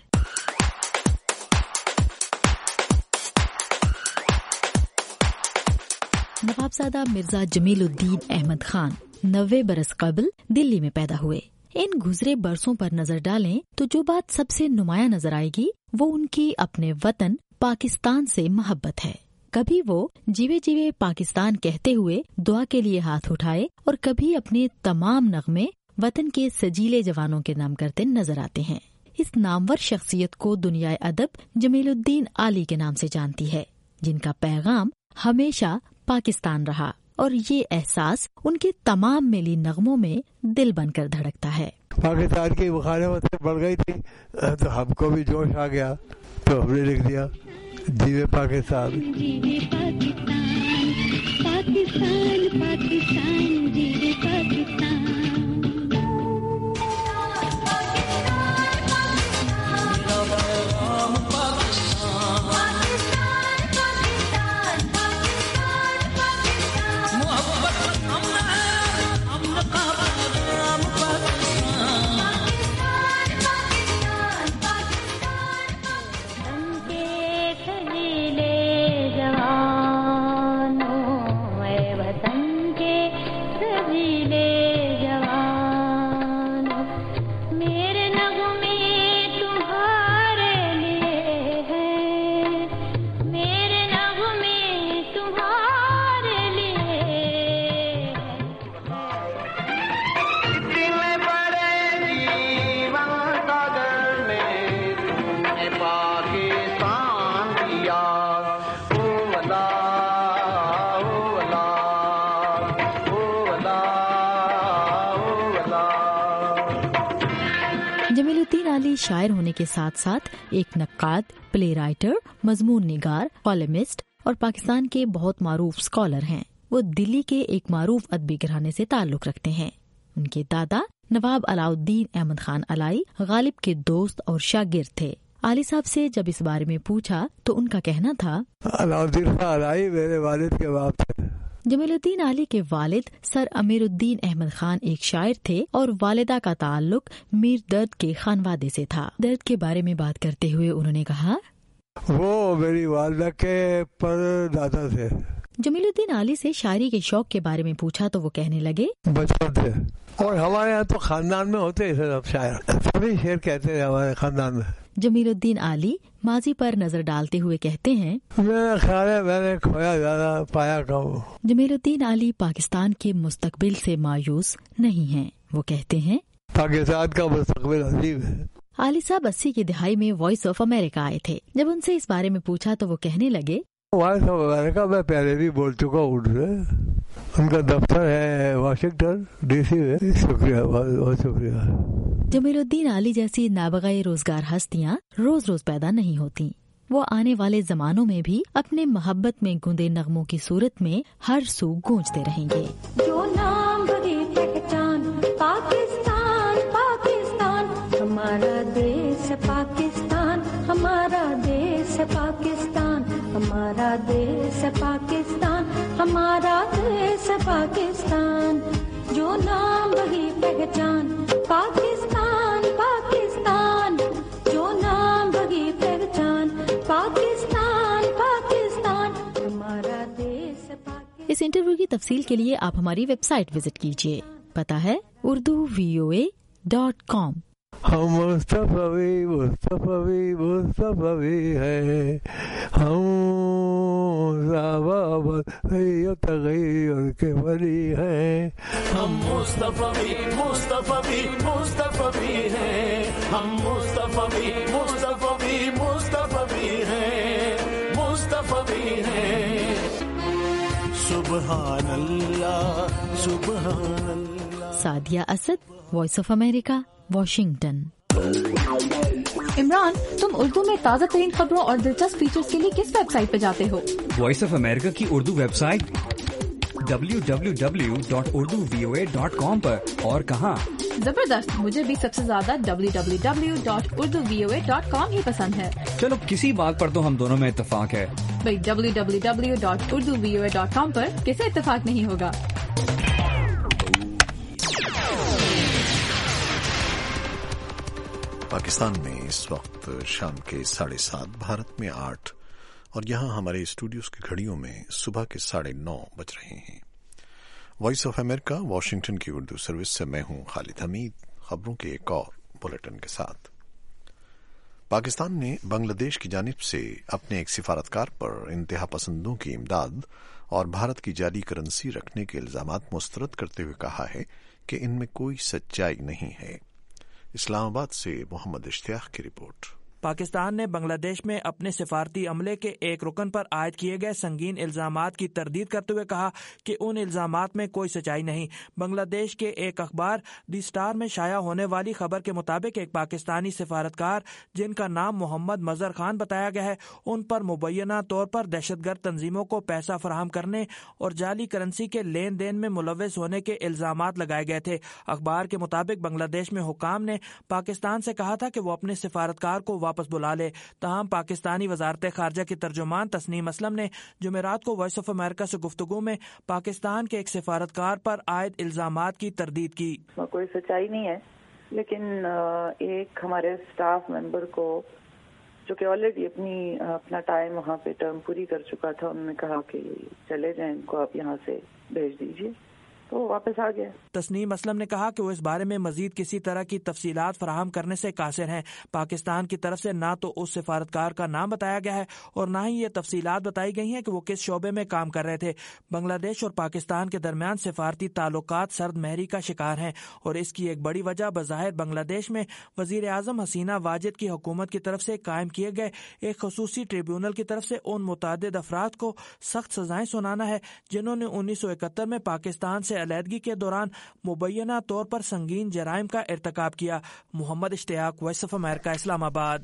نوابزادہ مرزا جمیل الدین احمد خان 90 برس قبل دلی میں پیدا ہوئے۔ ان گزرے برسوں پر نظر ڈالیں تو جو بات سب سے نمایاں نظر آئے گی وہ ان کی اپنے وطن پاکستان سے محبت ہے۔ کبھی وہ جیوے جیوے پاکستان کہتے ہوئے دعا کے لیے ہاتھ اٹھائے اور کبھی اپنے تمام نغمے وطن کے سجیلے جوانوں کے نام کرتے نظر آتے ہیں۔ اس نامور شخصیت کو دنیا ادب جمیل الدین علی کے نام سے جانتی ہے، جن کا پیغام ہمیشہ پاکستان رہا اور یہ احساس ان کے تمام میلی نغموں میں دل بن کر دھڑکتا ہے۔ پاکستان کی مخالفت بڑھ گئی تھی تو ہم کو بھی جوش آ گیا تو ہم نے لکھ دیا جیوے پاکستان، جیوے پاکستان، پاکستان پاکستان، جیوے پاکستان۔ جمیل الدین علی شاعر ہونے کے ساتھ ساتھ ایک نقاد، پلے رائٹر، مضمون نگار، کالمسٹ اور پاکستان کے بہت معروف اسکالر ہیں۔ وہ دلی کے ایک معروف ادبی گھرانے سے تعلق رکھتے ہیں۔ ان کے دادا نواب علاؤالدین احمد خان علائی غالب کے دوست اور شاگرد تھے۔ علی صاحب سے جب اس بارے میں پوچھا تو ان کا کہنا تھا، علاؤالدین خان علائی میرے والد کے باپ تھے۔ جمیل الدین علی کے والد سر امیر الدین احمد خان ایک شاعر تھے اور والدہ کا تعلق میر درد کے خانوادے سے تھا۔ درد کے بارے میں بات کرتے ہوئے انہوں نے کہا، وہ میری والدہ کے پر دادا تھے۔ جمیل الدین علی سے شاعری کے شوق کے بارے میں پوچھا تو وہ کہنے لگے، بچپن سے، اور ہمارے یہاں تو خاندان میں ہوتے ہیں سب شاعر، سبھی شعر کہتے ہیں ہمارے خاندان میں۔ جمیل الدین علی ماضی پر نظر ڈالتے ہوئے کہتے ہیں، میرا خیال ہے میں نے کھویا زیادہ پایا کم۔ جمیل الدین علی پاکستان کے مستقبل سے مایوس نہیں ہیں۔ وہ کہتے ہیں، پاکستان کا مستقبل عظیم ہے۔ علی صاحب 80 کی دہائی میں وائس آف امریکہ آئے تھے۔ جب ان سے اس بارے میں پوچھا تو وہ کہنے لگے، وائس آف امریکہ میں پہلے بھی بول چکا ہوں، ان کا دفتر ہے واشنگٹن ڈی سی میں۔ شکریہ، بہت شکریہ۔ جمیل الدین علی جیسی نابغہ روزگار ہستیاں روز روز پیدا نہیں ہوتی۔ وہ آنے والے زمانوں میں بھی اپنے محبت میں گوندے نغموں کی صورت میں ہر سو گونجتے رہیں گے۔ جو نام بڑی پہچان، پاکستان پاکستان، ہمارا دیس پاکستان، ہمارا دیس پاکستان، ہمارا دیس پاکستان، ہمارا دیس پاکستان۔ جو نام بڑی پہچان، پاکستان پاکستان، جو نام بڑی پہچان، پاکستان پاکستان، ہمارا دیس پاکستان۔ اس انٹرویو کی تفصیل کے لیے آپ ہماری ویب سائٹ وزٹ کیجیے، پتہ ہے urduvoa.com۔ ہم مصطفی مصطفی مصطفی ہے، ہم تغیر کے ولی ہیں، ہم مصطفی مصطفی مصطفی ہیں، ہم مصطفی مصطفی مصطفی ہیں، مصطفی ہیں۔ سبحان اللہ سبحان اللہ۔ Sadia Asad, Voice of America, Washington. Imran, تم اردو میں تازہ ترین خبروں اور دلچسپ فیچرز کے لیے کس ویب سائٹ پہ جاتے ہو؟ وائس آف امریکہ کی اردو ویب سائٹ www.urduvoa.com پر. اور کہاں؟ زبردست، مجھے بھی سب سے زیادہ www.urduvoa.com ہی پسند ہے. چلو کسی بات پر تو ہم دونوں میں اتفاق ہے. بھائی www.urduvoa.com پر کسے اتفاق نہیں ہوگا؟ پاکستان میں اس وقت شام کے 7:30، بھارت میں 8 اور یہاں ہمارے اسٹوڈیوز کی گھڑیوں میں صبح کے 9:30 بج رہے ہیں. وائس آف امریکہ واشنگٹن کی اردو سروس سے میں ہوں خالد حمید. خبروں کے ایک اور بلیٹن کے ساتھ. پاکستان نے بنگلہ دیش کی جانب سے اپنے ایک سفارتکار پر انتہا پسندوں کی امداد اور بھارت کی جعلی کرنسی رکھنے کے الزامات مسترد کرتے ہوئے کہا ہے کہ ان میں کوئی سچائی نہیں ہے. اسلام آباد سے محمد اشتیاق کی رپورٹ. پاکستان نے بنگلہ دیش میں اپنے سفارتی عملے کے ایک رکن پر عائد کیے گئے سنگین الزامات کی تردید کرتے ہوئے کہا کہ ان الزامات میں کوئی سچائی نہیں. بنگلہ دیش کے ایک اخبار دی اسٹار میں شائع ہونے والی خبر کے مطابق ایک پاکستانی سفارتکار جن کا نام محمد مظہر خان بتایا گیا ہے، ان پر مبینہ طور پر دہشت گرد تنظیموں کو پیسہ فراہم کرنے اور جعلی کرنسی کے لین دین میں ملوث ہونے کے الزامات لگائے گئے تھے. اخبار کے مطابق بنگلہ دیش میں حکام نے پاکستان سے کہا تھا کہ وہ اپنے سفارتکار کو واپس بلا لے. تاہم پاکستانی وزارت خارجہ کی ترجمان تسنیم اسلم نے جمعرات کو وائس آف امریکہ سے گفتگو میں پاکستان کے ایک سفارتکار پر عائد الزامات کی تردید کی. کوئی سچائی نہیں ہے، لیکن ایک ہمارے اسٹاف ممبر کو جو کہ آلریڈی اپنا ٹائم وہاں پہ ٹرم پوری کر چکا تھا، انہوں نے کہا کہ چلے جائیں، ان کو آپ یہاں سے بھیج دیجیے، تو واپس آ گیا. تسنیم اسلم نے کہا کہ وہ اس بارے میں مزید کسی طرح کی تفصیلات فراہم کرنے سے قاصر ہیں. پاکستان کی طرف سے نہ تو اس سفارتکار کا نام بتایا گیا ہے اور نہ ہی یہ تفصیلات بتائی گئی ہیں کہ وہ کس شعبے میں کام کر رہے تھے. بنگلہ دیش اور پاکستان کے درمیان سفارتی تعلقات سرد مہری کا شکار ہیں اور اس کی ایک بڑی وجہ بظاہر بنگلہ دیش میں وزیر اعظم حسینہ واجد کی حکومت کی طرف سے قائم کیے گئے ایک خصوصی ٹریبیونل کی طرف سے ان متعدد افراد کو سخت سزائیں سنانا ہے جنہوں نے 1971 میں پاکستان سے علیحدگی کے دوران مبینہ طور پر سنگین جرائم کا ارتکاب کیا. محمد اشتیاق، وائس آف امریکہ، اسلام آباد.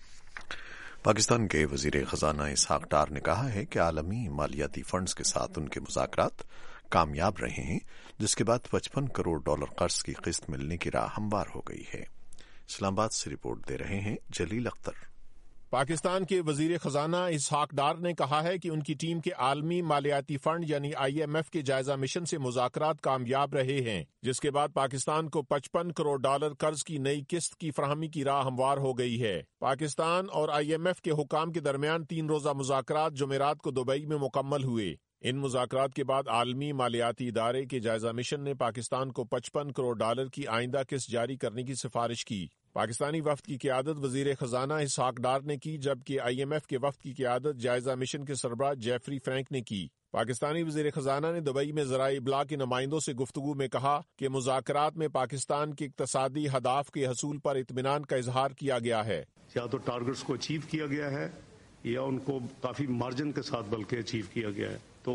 پاکستان کے وزیر خزانہ اسحاق ڈار نے کہا ہے کہ عالمی مالیاتی فنڈز کے ساتھ ان کے مذاکرات کامیاب رہے ہیں، جس کے بعد $55 کروڑ قرض کی قسط ملنے کی راہ ہموار ہو گئی ہے. اسلام آباد سے رپورٹ دے رہے ہیں جلیل اختر. پاکستان کے وزیر خزانہ اسحاق ڈار نے کہا ہے کہ ان کی ٹیم کے عالمی مالیاتی فنڈ یعنی IMF کے جائزہ مشن سے مذاکرات کامیاب رہے ہیں، جس کے بعد پاکستان کو $55 کروڑ قرض کی نئی قسط کی فراہمی کی راہ ہموار ہو گئی ہے. پاکستان اور IMF کے حکام کے درمیان 3 روزہ مذاکرات جمعرات کو دبئی میں مکمل ہوئے. ان مذاکرات کے بعد عالمی مالیاتی ادارے کے جائزہ مشن نے پاکستان کو $55 کروڑ کی آئندہ قسط جاری کرنے کی سفارش کی. پاکستانی وفد کی قیادت وزیر خزانہ اسحاق ڈار نے کی، جبکہ IMF کے وفد کی قیادت جائزہ مشن کے سربراہ جیفری فرینک نے کی. پاکستانی وزیر خزانہ نے دبئی میں ذرائع ابلاغ کے نمائندوں سے گفتگو میں کہا کہ مذاکرات میں پاکستان کے اقتصادی اہداف کے حصول پر اطمینان کا اظہار کیا گیا ہے. یا تو ٹارگٹس کو اچیو کیا گیا ہے یا ان کو کافی مارجن کے ساتھ بلکہ اچیو کیا گیا ہے، تو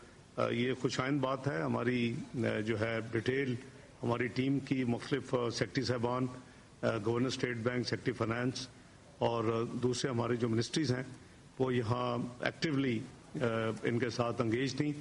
یہ خوشائند بات ہے. ہماری جو ہے ڈیٹیل ہماری ٹیم کی مختلف سیکٹری صاحبان، governor state bank, secretary finance اور دوسرے ہمارے جو منسٹریز ہیں وہ یہاں ایکٹیولی ان کے ساتھ انگیج تھیں.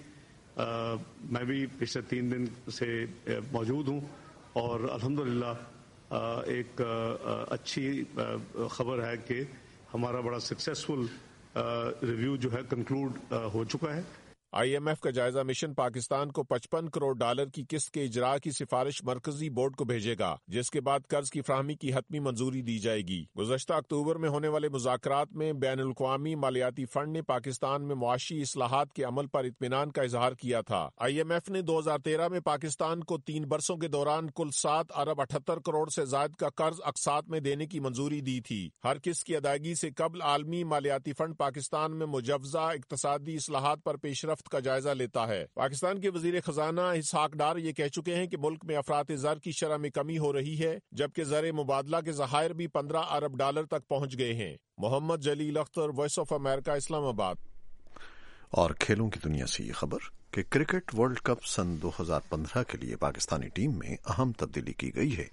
میں بھی پچھلے 3 دن سے موجود ہوں اور الحمدللہ ایک اچھی خبر ہے کہ ہمارا بڑا سکسیسفل ریویو جو ہے کنکلوڈ ہو چکا ہے. IMF کا جائزہ مشن پاکستان کو $55 کروڑ کی قسط کے اجراء کی سفارش مرکزی بورڈ کو بھیجے گا، جس کے بعد قرض کی فراہمی کی حتمی منظوری دی جائے گی. گزشتہ اکتوبر میں ہونے والے مذاکرات میں بین الاقوامی مالیاتی فنڈ نے پاکستان میں معاشی اصلاحات کے عمل پر اطمینان کا اظہار کیا تھا. IMF نے 2013 میں پاکستان کو 3 برسوں کے دوران کل $7 ارب 78 کروڑ سے زائد کا قرض اقساط میں دینے کی منظوری دی تھی. ہر قسط کی ادائیگی سے قبل عالمی مالیاتی فنڈ پاکستان میں مجوزہ اقتصادی اصلاحات پر پیش رفت کا جائزہ لیتا ہے. پاکستان کے وزیر خزانہ اسحاق ڈار یہ کہہ چکے ہیں کہ ملک میں افراط زر کی شرح میں کمی ہو رہی ہے، جبکہ زر مبادلہ کے ذخائر بھی $15 ارب تک پہنچ گئے ہیں. Muhammad Jalil Akhtar, Voice of America, Islamabad. اور کھیلوں کی دنیا سے یہ خبر کہ کرکٹ ورلڈ کپ سن 2015 کے لیے پاکستانی ٹیم میں اہم تبدیلی کی گئی ہے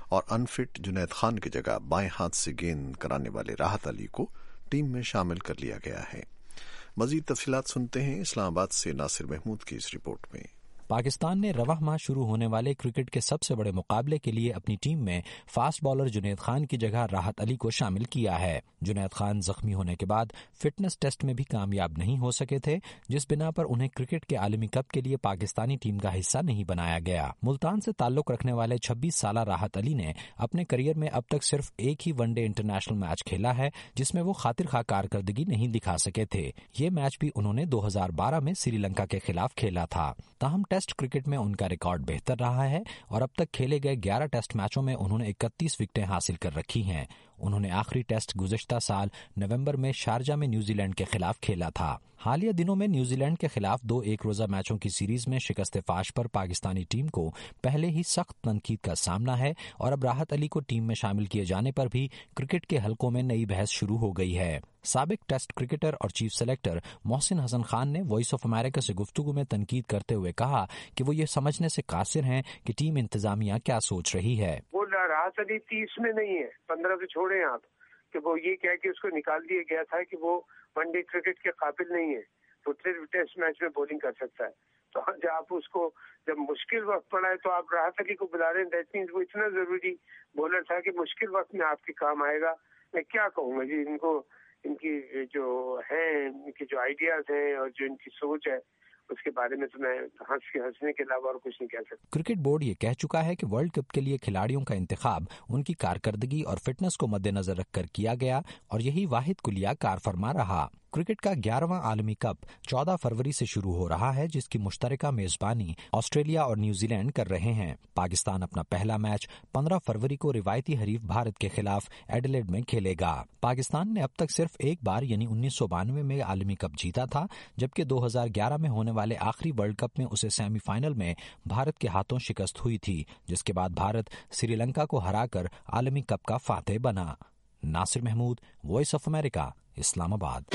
اور انفٹ جنید خان کی جگہ بائیں ہاتھ سے گیند کرانے والے راحت علی کو ٹیم میں شامل کر لیا گیا ہے۔ مزید تفصیلات سنتے ہیں اسلام آباد سے ناصر محمود کی اس رپورٹ میں۔ پاکستان نے رواں ماہ شروع ہونے والے کرکٹ کے سب سے بڑے مقابلے کے لیے اپنی ٹیم میں فاسٹ بالر جنید خان کی جگہ راحت علی کو شامل کیا ہے۔ جنید خان زخمی ہونے کے بعد فٹنس ٹیسٹ میں بھی کامیاب نہیں ہو سکے تھے، جس بنا پر انہیں کرکٹ کے عالمی کپ کے لیے پاکستانی ٹیم کا حصہ نہیں بنایا گیا۔ ملتان سے تعلق رکھنے والے 26 سالہ راحت علی نے اپنے کریئر میں اب تک صرف ایک ہی ون ڈے انٹرنیشنل میچ کھیلا ہے، جس میں وہ خاطر خواہ کارکردگی نہیں دکھا سکے تھے۔ یہ میچ بھی انہوں نے 2012 میں سری لنکا کے خلاف کھیلا تھا۔ تاہم ٹیسٹ کرکٹ میں ان کا ریکارڈ بہتر رہا ہے اور اب تک کھیلے گئے 11 ٹیسٹ میچوں میں انہوں نے 31 وکٹیں حاصل کر رکھی ہیں۔ انہوں نے آخری ٹیسٹ گزشتہ سال نومبر میں شارجہ میں نیوزی لینڈ کے خلاف کھیلا تھا۔ حالیہ دنوں میں نیوزی لینڈ کے خلاف 2 ایک روزہ میچوں کی سیریز میں شکست فاش پر پاکستانی ٹیم کو پہلے ہی سخت تنقید کا سامنا ہے اور اب راحت علی کو ٹیم میں شامل کیے جانے پر بھی کرکٹ کے حلقوں میں نئی بحث شروع ہو گئی ہے۔ سابق ٹیسٹ کرکٹر اور چیف سلیکٹر محسن حسن خان نے وائس آف امریکہ سے گفتگو میں تنقید کرتے ہوئے کہا کہ وہ یہ سمجھنے سے قاصر ہیں کہ ٹیم انتظامیہ کیا سوچ رہی ہے۔ وہ راحت علی 30 میں نہیں ہے، 15 سے چھوڑیں آپ، کہ وہ یہ کہہ کے اس کو نکال دیا گیا تھا کہ وہ ون ڈے کرکٹ کے قابل نہیں ہے، وہ ٹیسٹ میچ میں بولنگ کر سکتا ہے۔ تو جب آپ اس کو جب مشکل وقت پڑا ہے تو آپ راحت علی کو بلا رہے ہیں، دیٹ مینز وہ اتنا ضروری بولر تھا کہ مشکل وقت میں آپ کے کام آئے گا۔ میں کیا کہوں گا جی، ان کی جو ہیں، ان کے جو آئیڈیاز ہیں اور جو ان کی سوچ ہے، اس کے بارے میں تو میں ہنسنے کے علاوہ اور کچھ نہیں کہہ سکتا۔ کرکٹ بورڈ یہ کہہ چکا ہے کہ ورلڈ کپ کے لیے کھلاڑیوں کا انتخاب ان کی کارکردگی اور فٹنس کو مد نظر رکھ کر کیا گیا اور یہی واحد کلیہ کار فرما رہا۔ کرکٹ کا 11واں عالمی کپ 14 فروری سے شروع ہو رہا ہے، جس کی مشترکہ میزبانی آسٹریلیا اور نیوزی لینڈ کر رہے ہیں۔ پاکستان اپنا پہلا میچ 15 فروری کو روایتی حریف بھارت کے خلاف ایڈیلیڈ میں کھیلے گا۔ پاکستان نے اب تک صرف ایک بار یعنی 1992 میں عالمی کپ جیتا تھا، جبکہ 2011 میں ہونے والے آخری ورلڈ کپ میں اسے سیمی فائنل میں بھارت کے ہاتھوں شکست ہوئی تھی، جس کے بعد بھارت سری لنکا کو ہرا کر عالمی کپ کا فاتح بنا۔ Nasir Mahmood, Voice of America, Islamabad.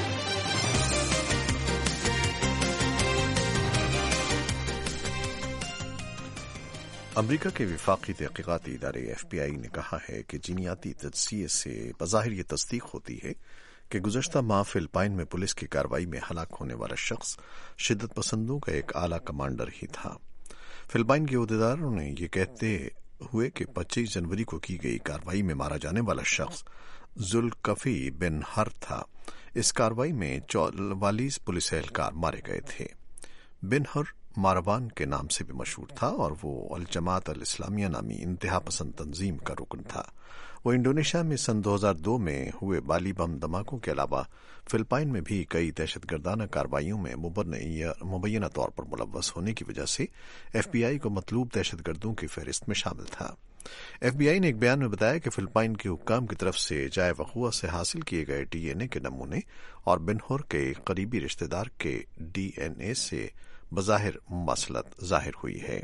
America کے وفاقی تحقیقاتی ادارے FBI نے کہا ہے کہ جینیاتی تجزیے سے بظاہر یہ تصدیق ہوتی ہے کہ گزشتہ ماہ فلپائن میں پولیس کی کارروائی میں ہلاک ہونے والا شخص شدت پسندوں کا ایک اعلیٰ کمانڈر ہی تھا۔ فلپائن کے عہدیداروں نے یہ کہتے ہوئے کہ 25 جنوری کو کی گئی کارروائی میں مارا جانے والا شخص ذوالکفی بن ہر تھا۔ اس کارروائی میں 44 پولیس اہلکار مارے گئے تھے۔ بن ہر ماروان کے نام سے بھی مشہور تھا اور وہ الجماعت الاسلامیہ نامی انتہا پسند تنظیم کا رکن تھا۔ وہ انڈونیشیا میں سن 2002 میں ہوئے بالی بم دھماکوں کے علاوہ فلپائن میں بھی کئی دہشت گردانہ کارروائیوں میں مبینہ طور پر ملوث ہونے کی وجہ سے FBI کو مطلوب دہشت گردوں کی فہرست میں شامل تھا۔ FBI نے ایک بیان میں بتایا کہ فلپائن کے حکام کی طرف سے جائے وقوع سے حاصل کیے گئے DNA کے نمونے اور بن ہر کے قریبی رشتہ دار کے DNA سے بظاہر مماثلت ظاہر ہوئی ہے۔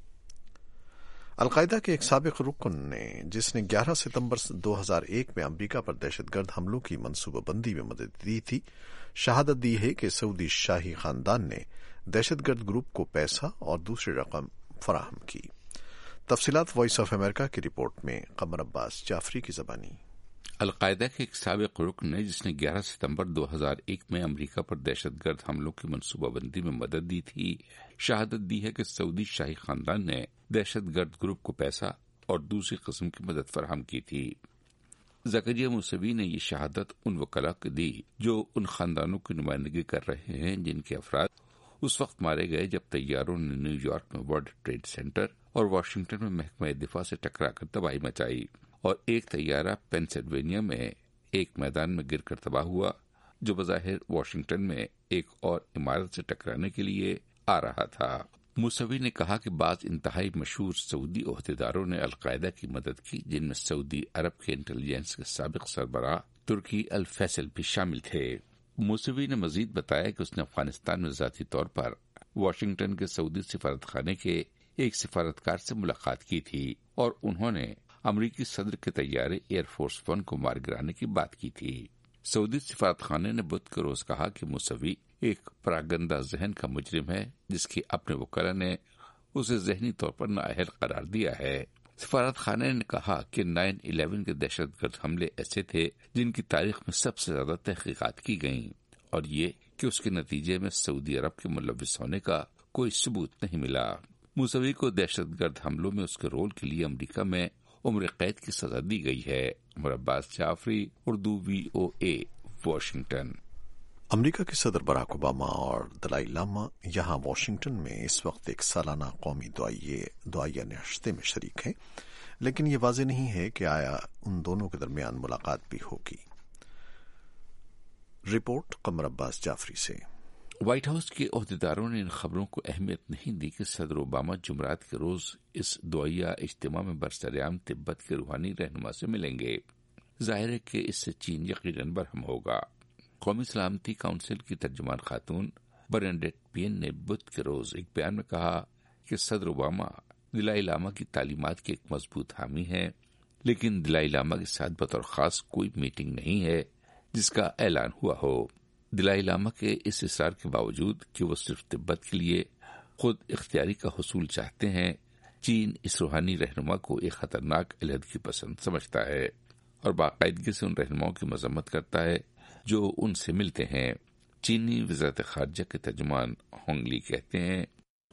القاعدہ کے ایک سابق رکن نے، جس نے 11 ستمبر 2001 میں امریکہ پر دہشت گرد حملوں کی منصوبہ بندی میں مدد دی تھی، شہادت دی ہے کہ سعودی شاہی خاندان نے دہشت گرد گروپ کو پیسہ اور دوسری رقم فراہم کی۔ تفصیلات وائس آف امریکہ کی رپورٹ میں قمر عباس جعفری کی زبانی۔ القاعدہ کے ایک سابق رکن نے، جس نے 11 ستمبر 2001 میں امریکہ پر دہشت گرد حملوں کی منصوبہ بندی میں مدد دی تھی، شہادت دی ہے کہ سعودی شاہی خاندان نے دہشت گرد گروپ کو پیسہ اور دوسری قسم کی مدد فراہم کی تھی۔ زکریا موسوی نے یہ شہادت ان وکلاء کو دی جو ان خاندانوں کی نمائندگی کر رہے ہیں جن کے افراد اس وقت مارے گئے جب طیاروں نے نیو یارک میں ورلڈ ٹریڈ سینٹر اور واشنگٹن میں محکمہ دفاع سے ٹکرا کر تباہی مچائی، اور ایک طیارہ پینسلوینیا میں ایک میدان میں گر کر تباہ ہوا جو بظاہر واشنگٹن میں ایک اور عمارت سے ٹکرانے کے لیے آ رہا تھا۔ موسوی نے کہا کہ بعض انتہائی مشہور سعودی عہدیداروں نے القاعدہ کی مدد کی، جن میں سعودی عرب کے انٹیلیجنس کے سابق سربراہ ترکی الفیصل بھی شامل تھے۔ موسوی نے مزید بتایا کہ اس نے افغانستان میں ذاتی طور پر واشنگٹن کے سعودی سفارت خانے کے ایک سفارتکار سے ملاقات کی تھی اور انہوں نے امریکی صدر کے طیارے ایئر فورس 1 کو مار گرانے کی بات کی تھی۔ سعودی سفارت خانے نے بدھ کے روز کہا کہ موسوی ایک پراگندہ ذہن کا مجرم ہے جس کے اپنے وکلاء نے اسے ذہنی طور پر نااہل قرار دیا ہے۔ سفارت خانے نے کہا کہ 9/11 کے دہشت گرد حملے ایسے تھے جن کی تاریخ میں سب سے زیادہ تحقیقات کی گئیں، اور یہ کہ اس کے نتیجے میں سعودی عرب کے ملوث ہونے کا کوئی ثبوت نہیں ملا۔ موسوی کو دہشت گرد حملوں میں اس کے رول کے لیے امریکہ میں عمر قید کی سزا دی گئی ہے۔ Umar Abbas Jafri, Urdu VOA، Washington. America کے صدر براک اوباما اور دلائی لاما یہاں واشنگٹن میں اس وقت ایک سالانہ قومی دعائیہ نشست میں شریک ہیں، لیکن یہ واضح نہیں ہے کہ آیا ان دونوں کے درمیان ملاقات بھی ہوگی۔ رپورٹ قمر عباس جعفری سے۔ وائٹ ہاؤس کے عہدیداروں نے ان خبروں کو اہمیت نہیں دی کہ صدر اوباما جمعرات کے روز اس دعائیہ اجتماع میں برسر عام تبت کے روحانی رہنما سے ملیں گے۔ ظاہر ہے کہ اس سے چین یقیناً برہم ہوگا۔ قومی سلامتی کونسل کی ترجمان خاتون برنڈیٹ پین نے بدھ کے روز ایک بیان میں کہا کہ صدر اوباما دلائی لاما کی تعلیمات کے ایک مضبوط حامی ہیں، لیکن دلائی لاما کے ساتھ بطور خاص کوئی میٹنگ نہیں ہے جس کا اعلان ہوا ہو۔ دلائی لاما کے اس اصرار کے باوجود کہ وہ صرف تبت کے لیے خود اختیاری کا حصول چاہتے ہیں، چین اس روحانی رہنما کو ایک خطرناک علیحدگی پسند سمجھتا ہے اور باقاعدگی سے ان رہنماؤں کی مذمت کرتا ہے جو ان سے ملتے ہیں۔ چینی وزارت خارجہ کے ترجمان ہونگ لی کہتے ہیں،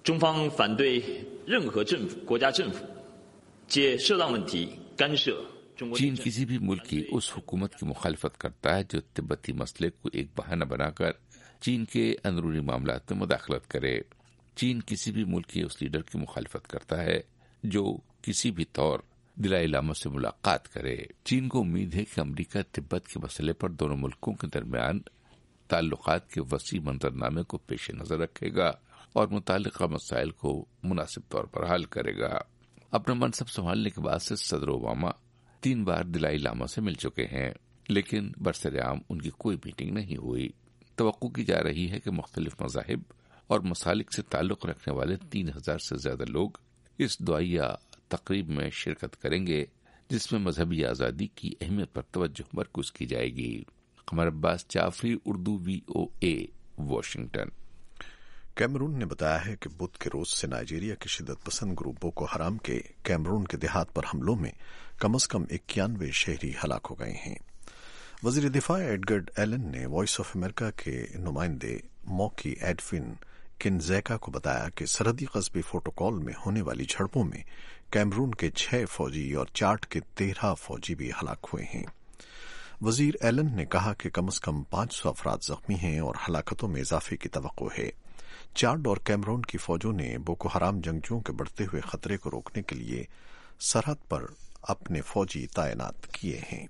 چین کسی بھی ملک کی اس حکومت کی مخالفت کرتا ہے جو تبتی مسئلے کو ایک بہانہ بنا کر چین کے اندرونی معاملات میں مداخلت کرے۔ چین کسی بھی ملک کے اس لیڈر کی مخالفت کرتا ہے جو کسی بھی طور دلائی لاما سے ملاقات کرے۔ چین کو امید ہے کہ امریکہ تبت کے مسئلے پر دونوں ملکوں کے درمیان تعلقات کے وسیع منظرنامے کو پیش نظر رکھے گا اور متعلقہ مسائل کو مناسب طور پر حل کرے گا۔ اپنا منصب سنبھالنے کے بعد سے صدر اوباما 3 بار دلائی لاما سے مل چکے ہیں، لیکن برسر عام ان کی کوئی میٹنگ نہیں ہوئی۔ توقع کی جا رہی ہے کہ مختلف مذاہب اور مسالک سے تعلق رکھنے والے 3000 سے زیادہ لوگ اس دعائیہ تقریب میں شرکت کریں گے، جس میں مذہبی آزادی کی اہمیت پر توجہ مرکوز کی جائے گی۔ Qamar Abbas Jafri, Urdu VOA، Washington. Cameron نے بتایا ہے کہ بدھ کے روز سے نائجیریا کے شدت پسند گروپ بوکو حرام کے کیمرون کے دیہات پر حملوں میں کم از کم 91 شہری ہلاک ہو گئے ہیں۔ وزیر دفاع ایڈگرڈ ایلن نے وائس آف امریکہ کے نمائندے موکی ایڈفن کنزیکا کو بتایا کہ سرحدی قصبے فوٹوکال میں ہونے والی جھڑپوں میں کیمرون کے 6 فوجی اور چاڈ کے 13 فوجی بھی ہلاک ہوئے ہیں۔ وزیر ایلن نے کہا کہ کم از کم 500 افراد زخمی ہیں اور ہلاکتوں میں اضافے کی توقع ہے۔ چاڈ اور کیمرون کی فوجوں نے بوکو حرام جنگجوؤں کے بڑھتے ہوئے خطرے کو روکنے کے لیے سرحد پر اپنے فوجی تعینات کیے ہیں۔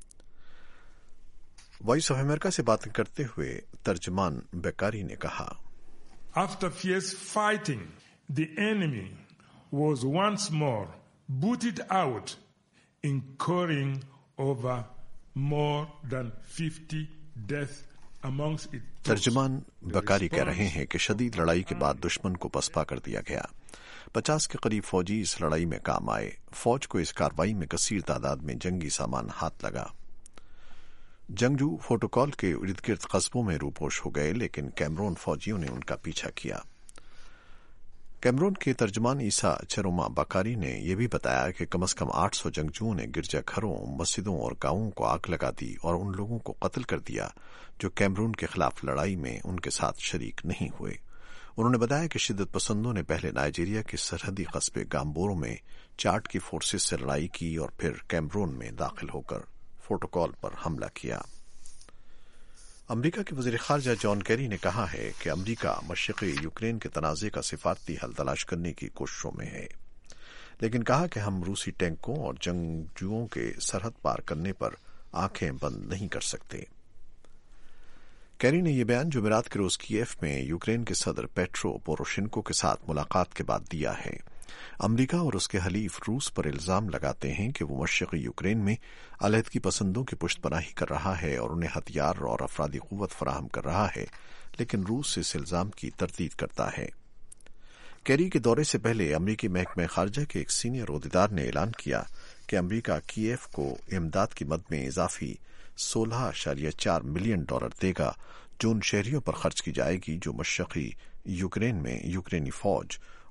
وائس آف امریکہ سے بات کرتے ہوئے ترجمان بیکاری نے کہا، After fierce fighting, the enemy was once more booted out, incurring over more than 50 deaths amongst its troops. ترجمان بکاری کہہ رہے ہیں کہ شدید لڑائی کے بعد دشمن کو پسپا کر دیا گیا۔ 50 کے قریب فوجی اس لڑائی میں کام آئے۔ فوج کو اس کارروائی میں کثیر تعداد میں جنگی سامان ہاتھ لگا۔ جنگجو فوٹوکال کے ارد گرد قصبوں میں روپوش ہو گئے، لیکن کیمرون فوجیوں نے ان کا پیچھا کیا۔ کیمرون کے ترجمان عیسیٰ چروما بکاری نے یہ بھی بتایا کہ کم از کم 800 جنگجوؤں نے گرجا گھروں، مسجدوں اور گاؤں کو آگ لگا دی اور ان لوگوں کو قتل کر دیا جو کیمرون کے خلاف لڑائی میں ان کے ساتھ شریک نہیں ہوئے۔ انہوں نے بتایا کہ شدت پسندوں نے پہلے نائجیریا کے سرحدی قصبے گامبورو میں چاڈ کی فورسز سے لڑائی کی اور پھر کیمرون میں داخل ہو کر فوٹوکال پر حملہ کیا۔ امریکہ کے وزیر خارجہ جان کیری نے کہا ہے کہ امریکہ مشرقی یوکرین کے تنازع کا سفارتی حل تلاش کرنے کی کوششوں میں ہے، لیکن کہا کہ ہم روسی ٹینکوں اور جنگجوؤں کے سرحد پار کرنے پر آنکھیں بند نہیں کر سکتے۔ کیری نے یہ بیان جمعرات کے روز کیف میں یوکرین کے صدر پیٹرو پوروشینکو کے ساتھ ملاقات کے بعد دیا ہے۔ امریکہ اور اس کے حلیف روس پر الزام لگاتے ہیں کہ وہ مشرقی یوکرین میں علیحدگی پسندوں کی پشت پناہی کر رہا ہے اور انہیں ہتھیار اور افرادی قوت فراہم کر رہا ہے، لیکن روس اس الزام کی تردید کرتا ہے۔ کیری کے دورے سے پہلے امریکی محکمہ خارجہ کے ایک سینئر عہدیدار نے اعلان کیا کہ امریکہ کیف کو امداد کی مد میں اضافی $16.4 ملین دے گا، جو ان شہریوں پر خرچ کی جائے گی جو مشرقی یوکرین میں یوکرینی فوج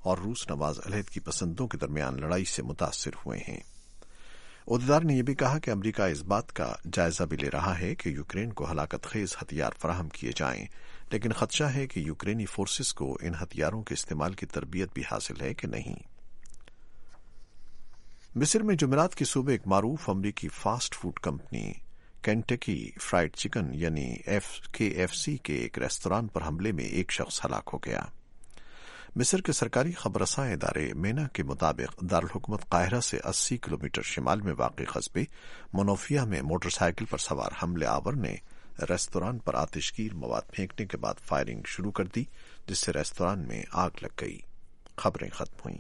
اور روس نواز علیحدگی پسندوں کے درمیان لڑائی سے متاثر ہوئے ہیں۔ عہدیدار نے یہ بھی کہا کہ امریکہ اس بات کا جائزہ بھی لے رہا ہے کہ یوکرین کو ہلاکت خیز ہتھیار فراہم کیے جائیں، لیکن خدشہ ہے کہ یوکرینی فورسز کو ان ہتھیاروں کے استعمال کی تربیت بھی حاصل ہے کہ نہیں۔ مصر میں جمعرات کے صبح ایک معروف امریکی fast food company Kentucky Fried Chicken یعنی KFC کے ایک ریستوران پر حملے میں ایک شخص ہلاک ہو گیا۔ مصر کے سرکاری خبر رساں ادارے مینا کے مطابق دارالحکومت قاہرہ سے 80 کلومیٹر شمال میں واقع قصبے منوفیہ میں موٹر سائیکل پر سوار حملے آور نے ریستوران پر آتشگیر مواد پھینکنے کے بعد فائرنگ شروع کر دی، جس سے ریستوران میں آگ لگ گئی۔ خبریں ختم ہوئیں۔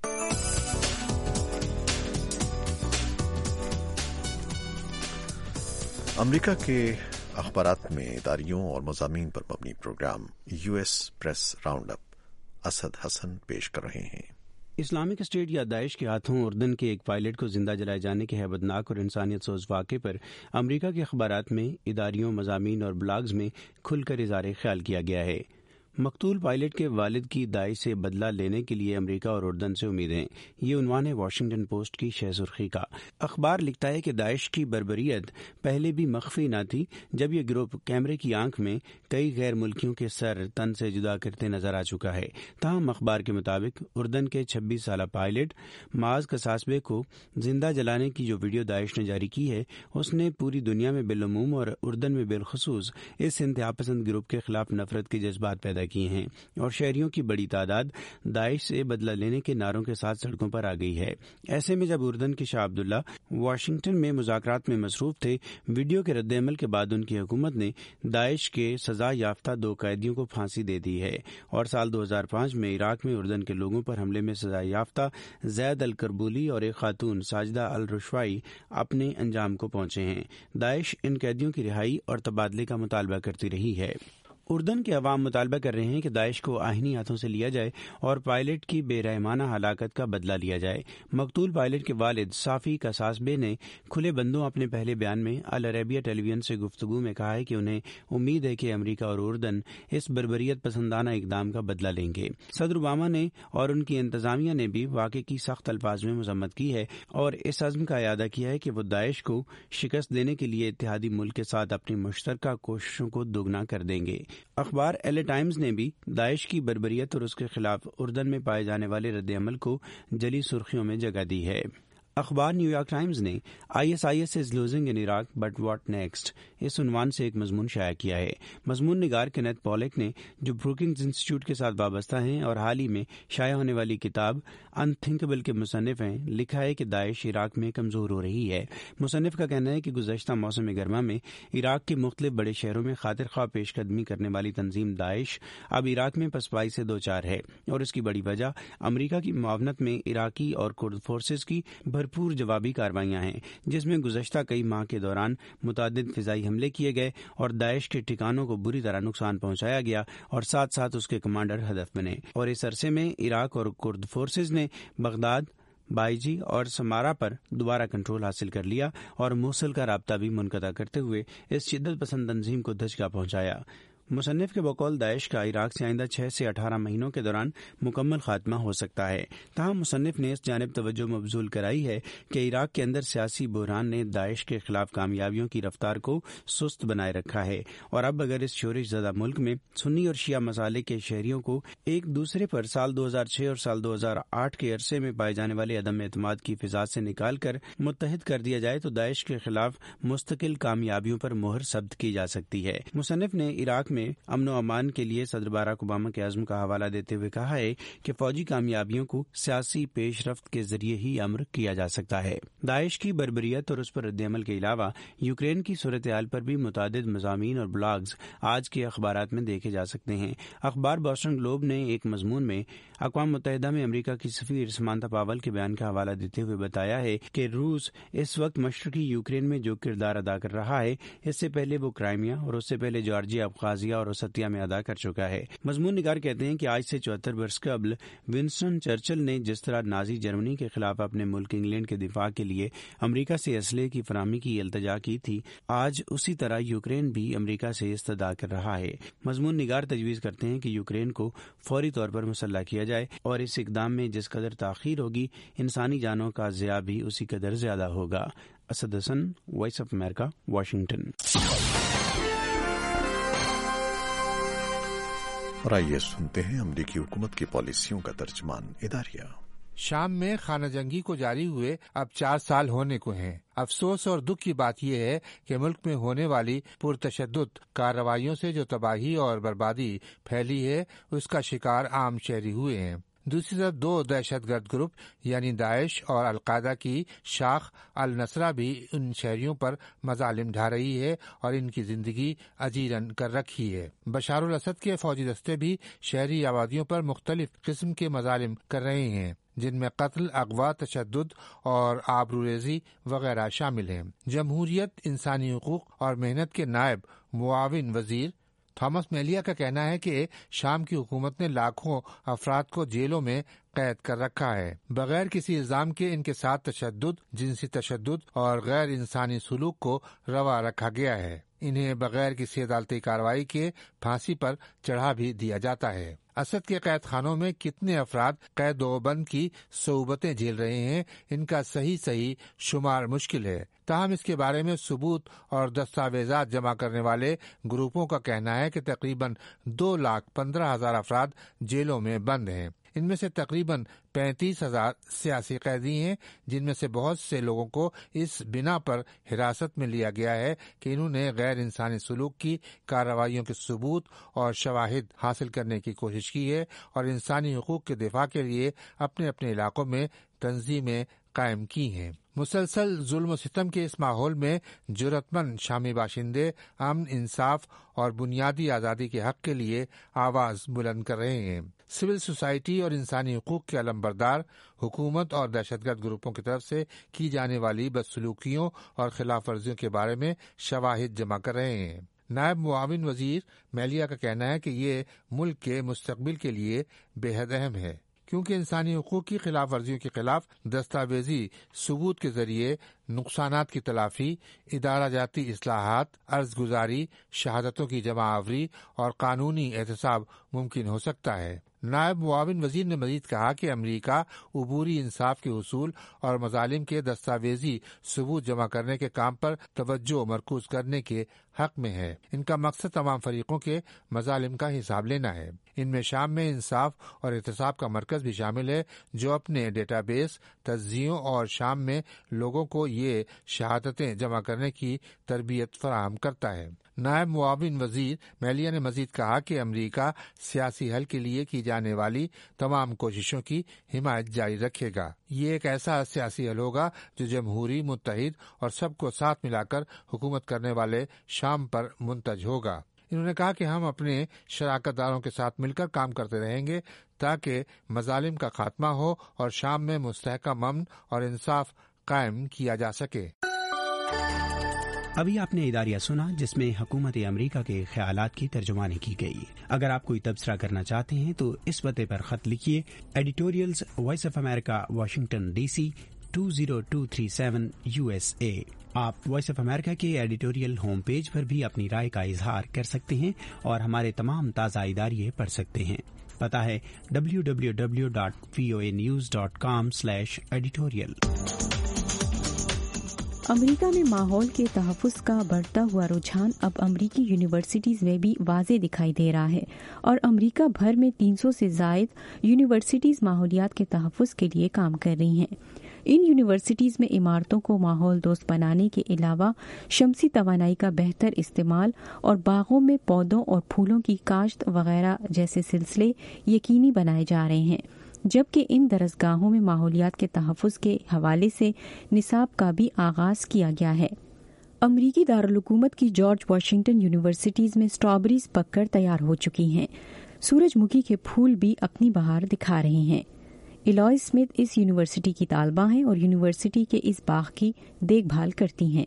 امریکہ کے اخبارات میں اداریوں اور مضامین پر مبنی program US press round up Asad Hasan پیش کر رہے ہیں۔ اسلامک اسٹیٹ یا داعش کے ہاتھوں اردن کے ایک پائلٹ کو زندہ جلائے جانے کے ہیبتناک اور انسانیت سوز واقعے پر امریکہ کے اخبارات میں اداریوں، مضامین اور بلاگز میں کھل کر اظہار خیال کیا گیا ہے۔ مقتول پائلٹ کے والد کی داعش سے بدلہ لینے کے لیے امریکہ اور اردن سے امیدیں، یہ عنوان ہے واشنگٹن پوسٹ کی شہ سرخی کا۔ اخبار لکھتا ہے کہ داعش کی بربریت پہلے بھی مخفی نہ تھی جب یہ گروپ کیمرے کی آنکھ میں کئی غیر ملکیوں کے سر تن سے جدا کرتے نظر آ چکا ہے۔ تاہم اخبار کے مطابق اردن کے 26 سالہ پائلٹ معاذ قصاصبے کو زندہ جلانے کی جو ویڈیو داعش نے جاری کی ہے، اس نے پوری دنیا میں بالعموم اور اردن میں بالخصوص اس انتہا پسند گروپ کے خلاف نفرت کے جذبات پیدا کیے ہیں، اور شہریوں کی بڑی تعداد داعش سے بدلہ لینے کے نعروں کے ساتھ سڑکوں پر آ گئی ہے۔ ایسے میں جب اردن کے شاہ عبداللہ واشنگٹن میں مذاکرات میں مصروف تھے، ویڈیو کے رد عمل کے بعد ان کی حکومت نے داعش کے سزا یافتہ 2 قیدیوں کو پھانسی دے دی ہے، اور سال 2005 میں عراق میں اردن کے لوگوں پر حملے میں سزا یافتہ زید الکربولی اور ایک خاتون ساجدہ الرشوائی اپنے انجام کو پہنچے ہیں۔ داعش ان قیدیوں کی رہائی اور تبادلے کا مطالبہ کرتی رہی ہے۔ اردن کے عوام مطالبہ کر رہے ہیں کہ داعش کو آہنی ہاتھوں سے لیا جائے اور پائلٹ کی بے رحمانہ ہلاکت کا بدلہ لیا جائے۔ مقتول پائلٹ کے والد صافی قصاصبے نے کھلے بندوں اپنے پہلے بیان میں العربیہ ٹیلی ویژن سے گفتگو میں کہا ہے کہ انہیں امید ہے کہ امریکہ اور اردن اس بربریت پسندانہ اقدام کا بدلہ لیں گے۔ صدر اوباما نے اور ان کی انتظامیہ نے بھی واقعے کی سخت الفاظ میں مذمت کی ہے اور اس عزم کا اعادہ کیا ہے کہ وہ داعش کو شکست دینے کے لیے اتحادی ملک کے ساتھ اپنی مشترکہ کوششوں کو دوگنا کر دیں گے۔ اخبار LA ٹائمز نے بھی داعش کی بربریت اور اس کے خلاف اردن میں پائے جانے والے رد عمل کو جلی سرخیوں میں جگہ دی ہے۔ اخبار نیو یارک ٹائمز نے ISIS is losing in Iraq but what next اس عنوان سے ایک مضمون شائع کیا ہے۔ مضمون نگار کینیتھ پولک نے، جو بروکنگز انسٹیٹیوٹ کے ساتھ وابستہ ہیں اور حال ہی میں شائع ہونے والی کتاب انتھنکیبل کے مصنف ہیں، لکھا ہے کہ داعش عراق میں کمزور ہو رہی ہے۔ مصنف کا کہنا ہے کہ گزشتہ موسم گرما میں عراق کے مختلف بڑے شہروں میں خاطر خواہ پیش قدمی کرنے والی تنظیم داعش اب عراق میں پسپائی سے دوچار ہے، اور اس کی بڑی وجہ امریکہ کی معاونت میں عراقی اور کرد فورسز کی بھرپور جوابی کارروائیاں ہیں، جس میں گزشتہ کئی ماہ کے دوران متعدد فضائی حملے کیے گئے اور داعش کے ٹھکانوں کو بری طرح نقصان پہنچایا گیا اور ساتھ ساتھ اس کے کمانڈر ہدف بنے۔ اور اس عرصے میں عراق اور کرد فورسز نے بغداد، بائیجی اور سمارا پر دوبارہ کنٹرول حاصل کر لیا اور موصل کا رابطہ بھی منقطع کرتے ہوئے اس شدت پسند تنظیم کو دھچکا پہنچایا۔ مصنف کے بقول داعش کا عراق سے آئندہ 6 سے 18 مہینوں کے دوران مکمل خاتمہ ہو سکتا ہے۔ تاہم مصنف نے اس جانب توجہ مبذول کرائی ہے کہ عراق کے اندر سیاسی بحران نے داعش کے خلاف کامیابیوں کی رفتار کو سست بنائے رکھا ہے، اور اب اگر اس شورش زدہ ملک میں سنی اور شیعہ مسالے کے شہریوں کو ایک دوسرے پر سال 2006 اور سال 2008 کے عرصے میں پائے جانے والے عدم اعتماد کی فضا سے نکال کر متحد کر دیا جائے تو داعش کے خلاف مستقل کامیابیوں پر مہر ثبت کی جا سکتی ہے۔ مصنف نے عراق میں امن و امان کے لیے صدر باراک اوباما کے عزم کا حوالہ دیتے ہوئے کہا ہے کہ فوجی کامیابیوں کو سیاسی پیش رفت کے ذریعے ہی امر کیا جا سکتا ہے۔ داعش کی بربریت اور اس پر رد عمل کے علاوہ یوکرین کی صورتحال پر بھی متعدد مضامین اور بلاگز آج کے اخبارات میں دیکھے جا سکتے ہیں۔ اخبار بوسٹن گلوب نے ایک مضمون میں اقوام متحدہ میں امریکہ کی سفیر سمانتھا پاول کے بیان کا حوالہ دیتے ہوئے بتایا ہے کہ روس اس وقت مشرقی یوکرین میں جو کردار ادا کر رہا ہے، اس سے پہلے وہ کرائمیا اور اس سے پہلے جارجیا، ابخازیہ عدلیہ اور وسطیہ میں ادا کر چکا ہے۔ مضمون نگار کہتے ہیں کہ آج سے 74 برس قبل ونسٹن چرچل نے جس طرح نازی جرمنی کے خلاف اپنے ملک انگلینڈ کے دفاع کے لیے امریکہ سے اسلحے کی فراہمی کی التجا کی تھی، آج اسی طرح یوکرین بھی امریکہ سے استدعا کر رہا ہے۔ مضمون نگار تجویز کرتے ہیں کہ یوکرین کو فوری طور پر مسلح کیا جائے اور اس اقدام میں جس قدر تاخیر ہوگی انسانی جانوں کا ضیاع بھی اسی قدر زیادہ ہوگا۔ Asad Hasan, Voice of America, Washington. اور آئیے سنتے ہیں امریکی حکومت کی پالیسیوں کا ترجمان اداریہ۔ شام میں خانہ جنگی کو جاری ہوئے اب 4 سال ہونے کو ہیں۔ افسوس اور دکھ کی بات یہ ہے کہ ملک میں ہونے والی پرتشدد کارروائیوں سے جو تباہی اور بربادی پھیلی ہے اس کا شکار عام شہری ہوئے ہیں۔ دوسری طرف 2 دہشت گرد گروپ یعنی داعش اور القاعدہ کی شاخ النصرہ بھی ان شہریوں پر مظالم ڈھا رہی ہے اور ان کی زندگی اجیرن کر رکھی ہے۔ بشار الاسد کے فوجی دستے بھی شہری آبادیوں پر مختلف قسم کے مظالم کر رہے ہیں، جن میں قتل، اغوا، تشدد اور آبروریزی وغیرہ شامل ہیں۔ جمہوریت، انسانی حقوق اور محنت کے نائب معاون وزیر تھامس میلیا کا کہنا ہے کہ شام کی حکومت نے لاکھوں افراد کو جیلوں میں قید کر رکھا ہے۔ بغیر کسی الزام کے ان کے ساتھ تشدد، جنسی تشدد اور غیر انسانی سلوک کو روا رکھا گیا ہے۔ انہیں بغیر کسی عدالتی کارروائی کے پھانسی پر چڑھا بھی دیا جاتا ہے۔ اسد کے قید خانوں میں کتنے افراد قید و بند کی صعوبتیں جھیل رہے ہیں، ان کا صحیح شمار مشکل ہے۔ تاہم اس کے بارے میں ثبوت اور دستاویزات جمع کرنے والے گروپوں کا کہنا ہے کہ تقریباً 2,15,000 افراد جیلوں میں بند ہیں۔ ان میں سے تقریباً 35,000 سیاسی قیدی ہیں، جن میں سے بہت سے لوگوں کو اس بنا پر حراست میں لیا گیا ہے کہ انہوں نے غیر انسانی سلوک کی کارروائیوں کے ثبوت اور شواہد حاصل کرنے کی کوشش کی ہے اور انسانی حقوق کے دفاع کے لیے اپنے اپنے علاقوں میں تنظیمیں قائم کی ہیں۔ مسلسل ظلم و ستم کے اس ماحول میں جرأت مند شامی باشندے امن، انصاف اور بنیادی آزادی کے حق کے لیے آواز بلند کر رہے ہیں۔ سول سوسائٹی اور انسانی حقوق کے علمبردار حکومت اور دہشت گرد گروپوں کی طرف سے کی جانے والی بدسلوکیوں اور خلاف ورزیوں کے بارے میں شواہد جمع کر رہے ہیں۔ نائب معاون وزیر میلیا کا کہنا ہے کہ یہ ملک کے مستقبل کے لیے بے حد اہم ہے، کیونکہ انسانی حقوق کی خلاف ورزیوں کے خلاف دستاویزی ثبوت کے ذریعے نقصانات کی تلافی، ادارہ جاتی اصلاحات، عرض گزاری، شہادتوں کی جمع آوری اور قانونی احتساب ممکن ہو سکتا ہے۔ نائب معاون وزیر نے مزید کہا کہ امریکہ عبوری انصاف کے حصول اور مظالم کے دستاویزی ثبوت جمع کرنے کے کام پر توجہ مرکوز کرنے کے حق میں ہے۔ ان کا مقصد تمام فریقوں کے مظالم کا حساب لینا ہے۔ ان میں شام میں انصاف اور احتساب کا مرکز بھی شامل ہے، جو اپنے ڈیٹا بیس، تجزیوں اور شام میں لوگوں کو یہ شہادتیں جمع کرنے کی تربیت فراہم کرتا ہے۔ نائب معاون وزیر میلیا نے مزید کہا کہ امریکہ سیاسی حل کے لیے کی جانے والی تمام کوششوں کی حمایت جاری رکھے گا۔ یہ ایک ایسا سیاسی حل ہوگا جو جمہوری، متحد اور سب کو ساتھ ملا کر حکومت کرنے والے شام پر منتج ہوگا۔ انہوں نے کہا کہ ہم اپنے شراکت داروں کے ساتھ مل کر کام کرتے رہیں گے تاکہ مظالم کا خاتمہ ہو اور شام میں مستحکم امن اور انصاف قائم کیا جا سکے۔ ابھی آپ نے اداریہ سنا جس میں حکومت امریکہ کے خیالات کی ترجمانی کی گئی۔ اگر آپ کوئی تبصرہ کرنا چاہتے ہیں تو اس پتے پر خط لکھیے، editorials Voice of America, Washington DC 20237 USA۔ آپ وائس آف امریکہ کے ایڈیٹوریل ہوم پیج پر بھی اپنی رائے کا اظہار کر سکتے ہیں اور ہمارے تمام تازہ اداریے پڑھ سکتے ہیں۔ پتہ ہے www.voanews.com/editorial۔ امریکہ میں ماحول کے تحفظ کا بڑھتا ہوا رجحان اب امریکی یونیورسٹیز میں بھی واضح دکھائی دے رہا ہے، اور امریکہ بھر میں 300 سے زائد یونیورسٹیز ماحولیات کے تحفظ کے لیے کام کر رہی ہیں۔ ان یونیورسٹیز میں عمارتوں کو ماحول دوست بنانے کے علاوہ شمسی توانائی کا بہتر استعمال اور باغوں میں پودوں اور پھولوں کی کاشت وغیرہ جیسے سلسلے یقینی بنائے جا رہے ہیں، جبکہ ان درسگاہوں میں ماحولیات کے تحفظ کے حوالے سے نصاب کا بھی آغاز کیا گیا ہے۔ امریکی دارالحکومت کی جارج واشنگٹن یونیورسٹیز میں اسٹرابریز پک کر تیار ہو چکی ہیں، سورج مکھی کے پھول بھی اپنی بہار دکھا رہے ہیں۔ الوائے اسمتھ اس یونیورسٹی کی طالبہ ہیں اور یونیورسٹی کے اس باغ کی دیکھ بھال کرتی ہیں۔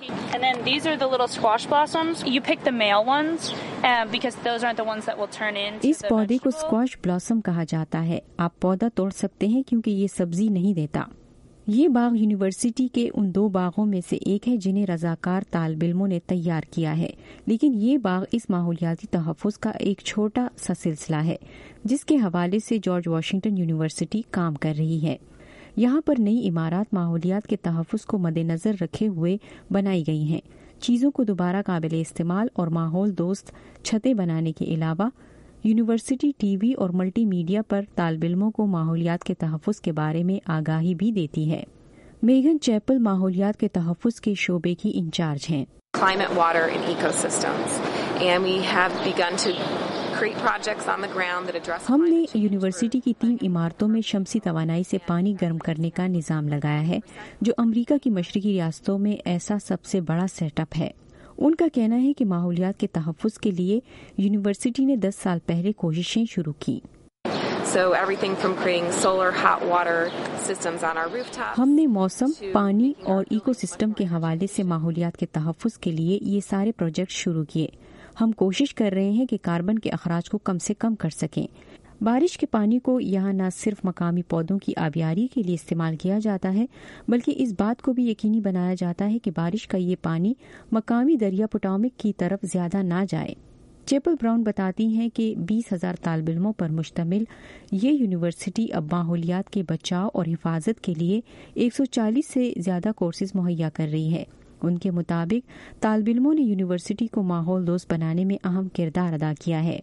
And then these are the little squash blossoms. You pick the male ones because those aren't the ones that will turn into इस पौधे को स्क्वाश ब्लॉसम कहा जाता है। आप पौधा तोड़ सकते हैं क्योंकि ये सब्जी नहीं देता। ये बाग यूनिवर्सिटी के उन 2 बागों में से एक है जिन्हें रजाकार तालिब-इल्मों ने तैयार किया है, लेकिन ये बाग इस माहौलियाती तहफ़्फ़ुज़ का एक छोटा सा सिलसिला है जिसके हवाले से जॉर्ज वाशिंगटन यूनिवर्सिटी काम कर रही है। यहाँ पर नई इमारत माहौलियात के तहफ़्फ़ुज़ को मद्देनज़र रखे हुए बनाई गई हैं। चीज़ों को दोबारा काबिल इस्तेमाल और माहौल दोस्त छतें बनाने के अलावा यूनिवर्सिटी टीवी और मल्टी मीडिया पर तालिब-इल्मों को माहौलियात के तहफ़्फ़ुज़ के बारे में आगाही भी देती है। मेगन चैपल माहौलियात के तहफ़्फ़ुज़ के शोबे की इंचार्ज हैं। Climate, water and ecosystems, and we have begun to create projects on the ground that address. हमने यूनिवर्सिटी की 3 इमारतों में शमसी तवानाई से पानी गर्म करने का निज़ाम लगाया है, जो अमरीका की मशरकी रियासतों में ऐसा सबसे बड़ा सेटअप है। उनका कहना है कि माहौलियात के तहफ़्फ़ुज़ के लिए यूनिवर्सिटी ने 10 साल पहले कोशिशें शुरू की। So everything from creating solar hot water systems on our rooftops. हमने मौसम, पानी और इकोसिस्टम के हवाले से माहौलियात के तहफ़्फ़ुज़ के लिए ये सारे प्रोजेक्ट शुरू किए। हम कोशिश कर रहे हैं कि कार्बन के अखराज को कम से कम कर सकें। बारिश के पानी को यहाँ न सिर्फ मकामी पौधों की आबियारी के लिए इस्तेमाल किया जाता है, बल्कि इस बात को भी यकीनी बनाया जाता है कि बारिश का ये पानी मकामी दरिया पोटोमेक की तरफ ज्यादा ना जाए। चैपल ब्राउन बताती हैं कि 20,000 तालिब-इल्मों पर मुश्तमिल ये यूनिवर्सिटी अब माहौलियात के बचाव और हिफाजत के लिए 140 से ज्यादा कोर्सेज मुहैया कर रही है। उनके मुताबिक तालिब-इल्मों ने यूनिवर्सिटी को माहौल दोस्त बनाने में अहम किरदार अदा किया है।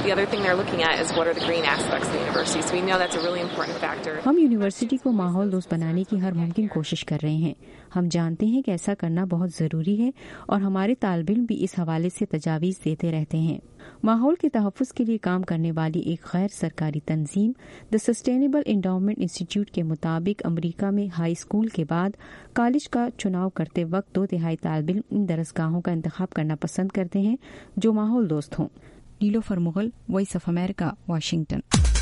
हम यूनिवर्सिटी को माहौल दोस्त बनाने की हर मुमकिन कोशिश कर रहे हैं। हम जानते हैं कि ऐसा करना बहुत ज़रूरी है और हमारे तालिब-इल्म भी इस हवाले से तजावीज़ देते रहते हैं। माहौल के तहफ़्फ़ुज़ के लिए काम करने वाली एक गैर सरकारी तंजीम द सस्टेनेबल एंडाउमेंट इंस्टीट्यूट के मुताबिक अमरीका में हाई स्कूल के बाद कॉलेज का चुनाव करते वक्त 2/3 तालिब-इल्म इन दरसगाहों का इंतखाब करना पसंद करते हैं जो माहौल दोस्त हों। Nilofar Mughal, voice of America, Washington.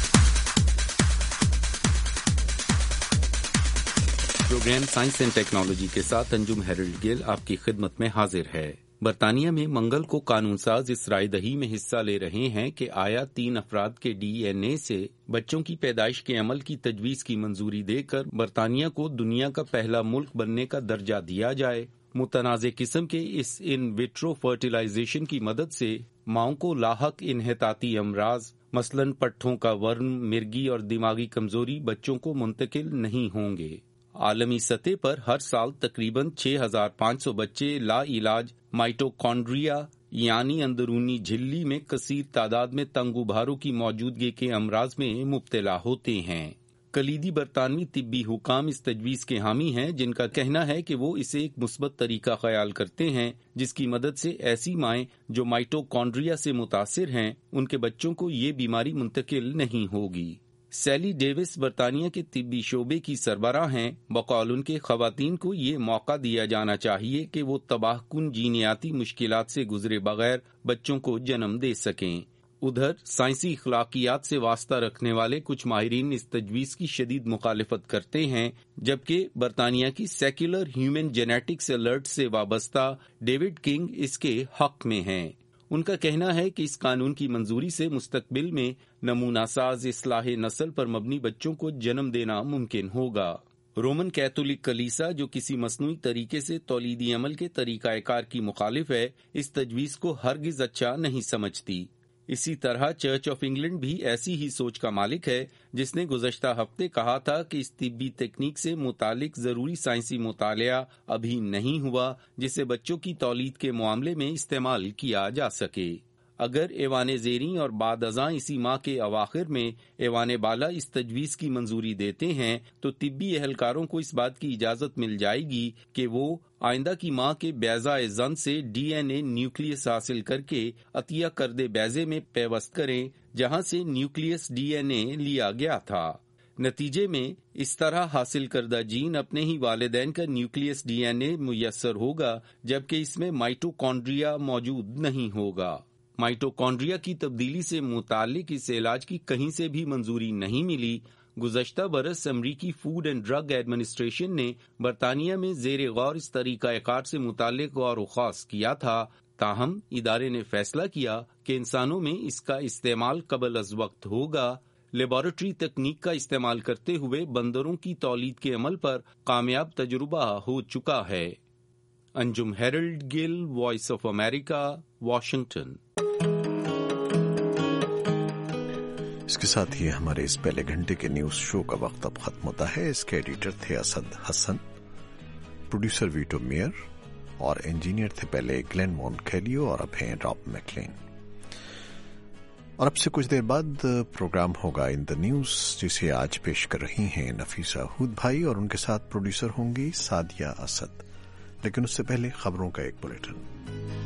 Programme science and technology के साथ अंजुम हेरल्ड गिल आपकी खिदमत में हाजिर है। बरतानिया में मंगल को कानून साज इस रायदही में हिस्सा ले रहे हैं कि आया 3 अफराद के DNA से बच्चों की पैदाइश के अमल की तजवीज़ की मंजूरी देकर बरतानिया को दुनिया का पहला मुल्क बनने का दर्जा दिया जाए। मुतनाज़े किस्म के इस इन विट्रो फर्टिलाइजेशन की मदद से माओं को लाहक इन्हेताती अमराज मसलन पट्ठों का वर्म, मिर्गी और दिमागी कमजोरी बच्चों को मुंतकिल नहीं होंगे। आलमी सतह पर हर साल तकरीबन 6,500 बच्चे ला इलाज माइटोकॉन्ड्रिया यानी अंदरूनी झिल्ली में कसीर तादाद में तंगुभारों की मौजूदगी के अमराज में मुब्तला होते हैं। कलीदी बरतानवी तिब्बी हुकाम इस तजवीज़ के हामी हैं जिनका कहना है कि वो इसे एक मुस्बत तरीका ख्याल करते हैं जिसकी मदद से ऐसी माएँ जो माइटोकॉन्ड्रिया से मुतासिर हैं उनके बच्चों को ये बीमारी मुंतकिल नहीं होगी। सैली डेविस बरतानिया के तिब्बी शोबे की सरबराह हैं। बकौल उनके खवातीन को ये मौका दिया जाना चाहिए कि वो तबाहकुन जीनियाती मुश्किलात से गुजरे बगैर बच्चों को जन्म दे सकें। उधर साइंसी अखलाकियात से वास्ता रखने वाले कुछ माहिरीन इस तजवीज़ की शदीद मुखालिफत करते हैं, जबकि बरतानिया की सेक्युलर ह्यूमन जेनेटिक्स अलर्ट से वाबस्ता डेविड किंग इसके हक में हैं। उनका कहना है कि इस कानून की मंजूरी से मुस्तकबिल में नमूना साज इस्लाहे नस्ल पर मबनी बच्चों को जन्म देना मुमकिन होगा। रोमन कैथोलिक कलीसा जो किसी मसनूई तरीके से तौलीदी अमल के तरीकाकार की मुखालिफ है, इस तजवीज़ को हरगिज अच्छा नहीं समझती। इसी तरह चर्च ऑफ इंग्लैंड भी ऐसी ही सोच का मालिक है, जिसने गुज़श्ता हफ्ते कहा था कि इस तिब्बी तकनीक से मुतालिक जरूरी साइंसी मुतालिया अभी नहीं हुआ जिसे बच्चों की तौलीद के मामले में इस्तेमाल किया जा सके। अगर ऐवान ज़ेरी और बाद अज़ां इसी माह के अवाखिर में ऐवान बाला इस तजवीज़ की मंजूरी देते हैं तो तिब्बी एहलकारों को इस बात की इजाज़त मिल जाएगी कि वो आइंदा की माह के बैज़ा जन से DNA न्यूक्लियस हासिल करके अतिया करदे बैज़े में पेवस्त करें जहां से न्यूक्लियस DNA लिया गया था। नतीजे में इस तरह हासिल करदा जीन अपने ही वालिदैन का न्यूक्लियस DNA मुयस्सर होगा, जबकि इसमें माइटोकॉन्ड्रिया मौजूद नहीं होगा। माइटोकॉन्ड्रिया की तब्दीली से मुतालिक इस इलाज की कहीं से भी मंजूरी नहीं मिली। گزشتہ برس امریکی فوڈ اینڈ ڈرگ ایڈمنسٹریشن نے برطانیہ میں زیر غور اس طریقہ کار سے متعلق غور و خوض کیا تھا، تاہم ادارے نے فیصلہ کیا کہ انسانوں میں اس کا استعمال قبل از وقت ہوگا۔ لیبارٹری تکنیک کا استعمال کرتے ہوئے بندروں کی تولید کے عمل پر کامیاب تجربہ ہو چکا ہے۔ Anjum Harold Gill, voice of America, Washington. اس کے ساتھ ہی ہمارے اس پہلے گھنٹے کے نیوز شو کا وقت اب ختم ہوتا ہے۔ اس کے ایڈیٹر تھے Asad Hasan, producer Vito Meyer اور انجینئر تھے پہلے گلین مون کیلیو اور اب ہیں راب میکلین۔ اور اب سے کچھ دیر بعد پروگرام ہوگا ان دا نیوز، جسے آج پیش کر رہی ہیں نفیسہ ہود بھائی، اور ان کے ساتھ پروڈیوسر ہوں گی سعدیہ اسد۔ لیکن اس سے پہلے خبروں کا ایک بلیٹن۔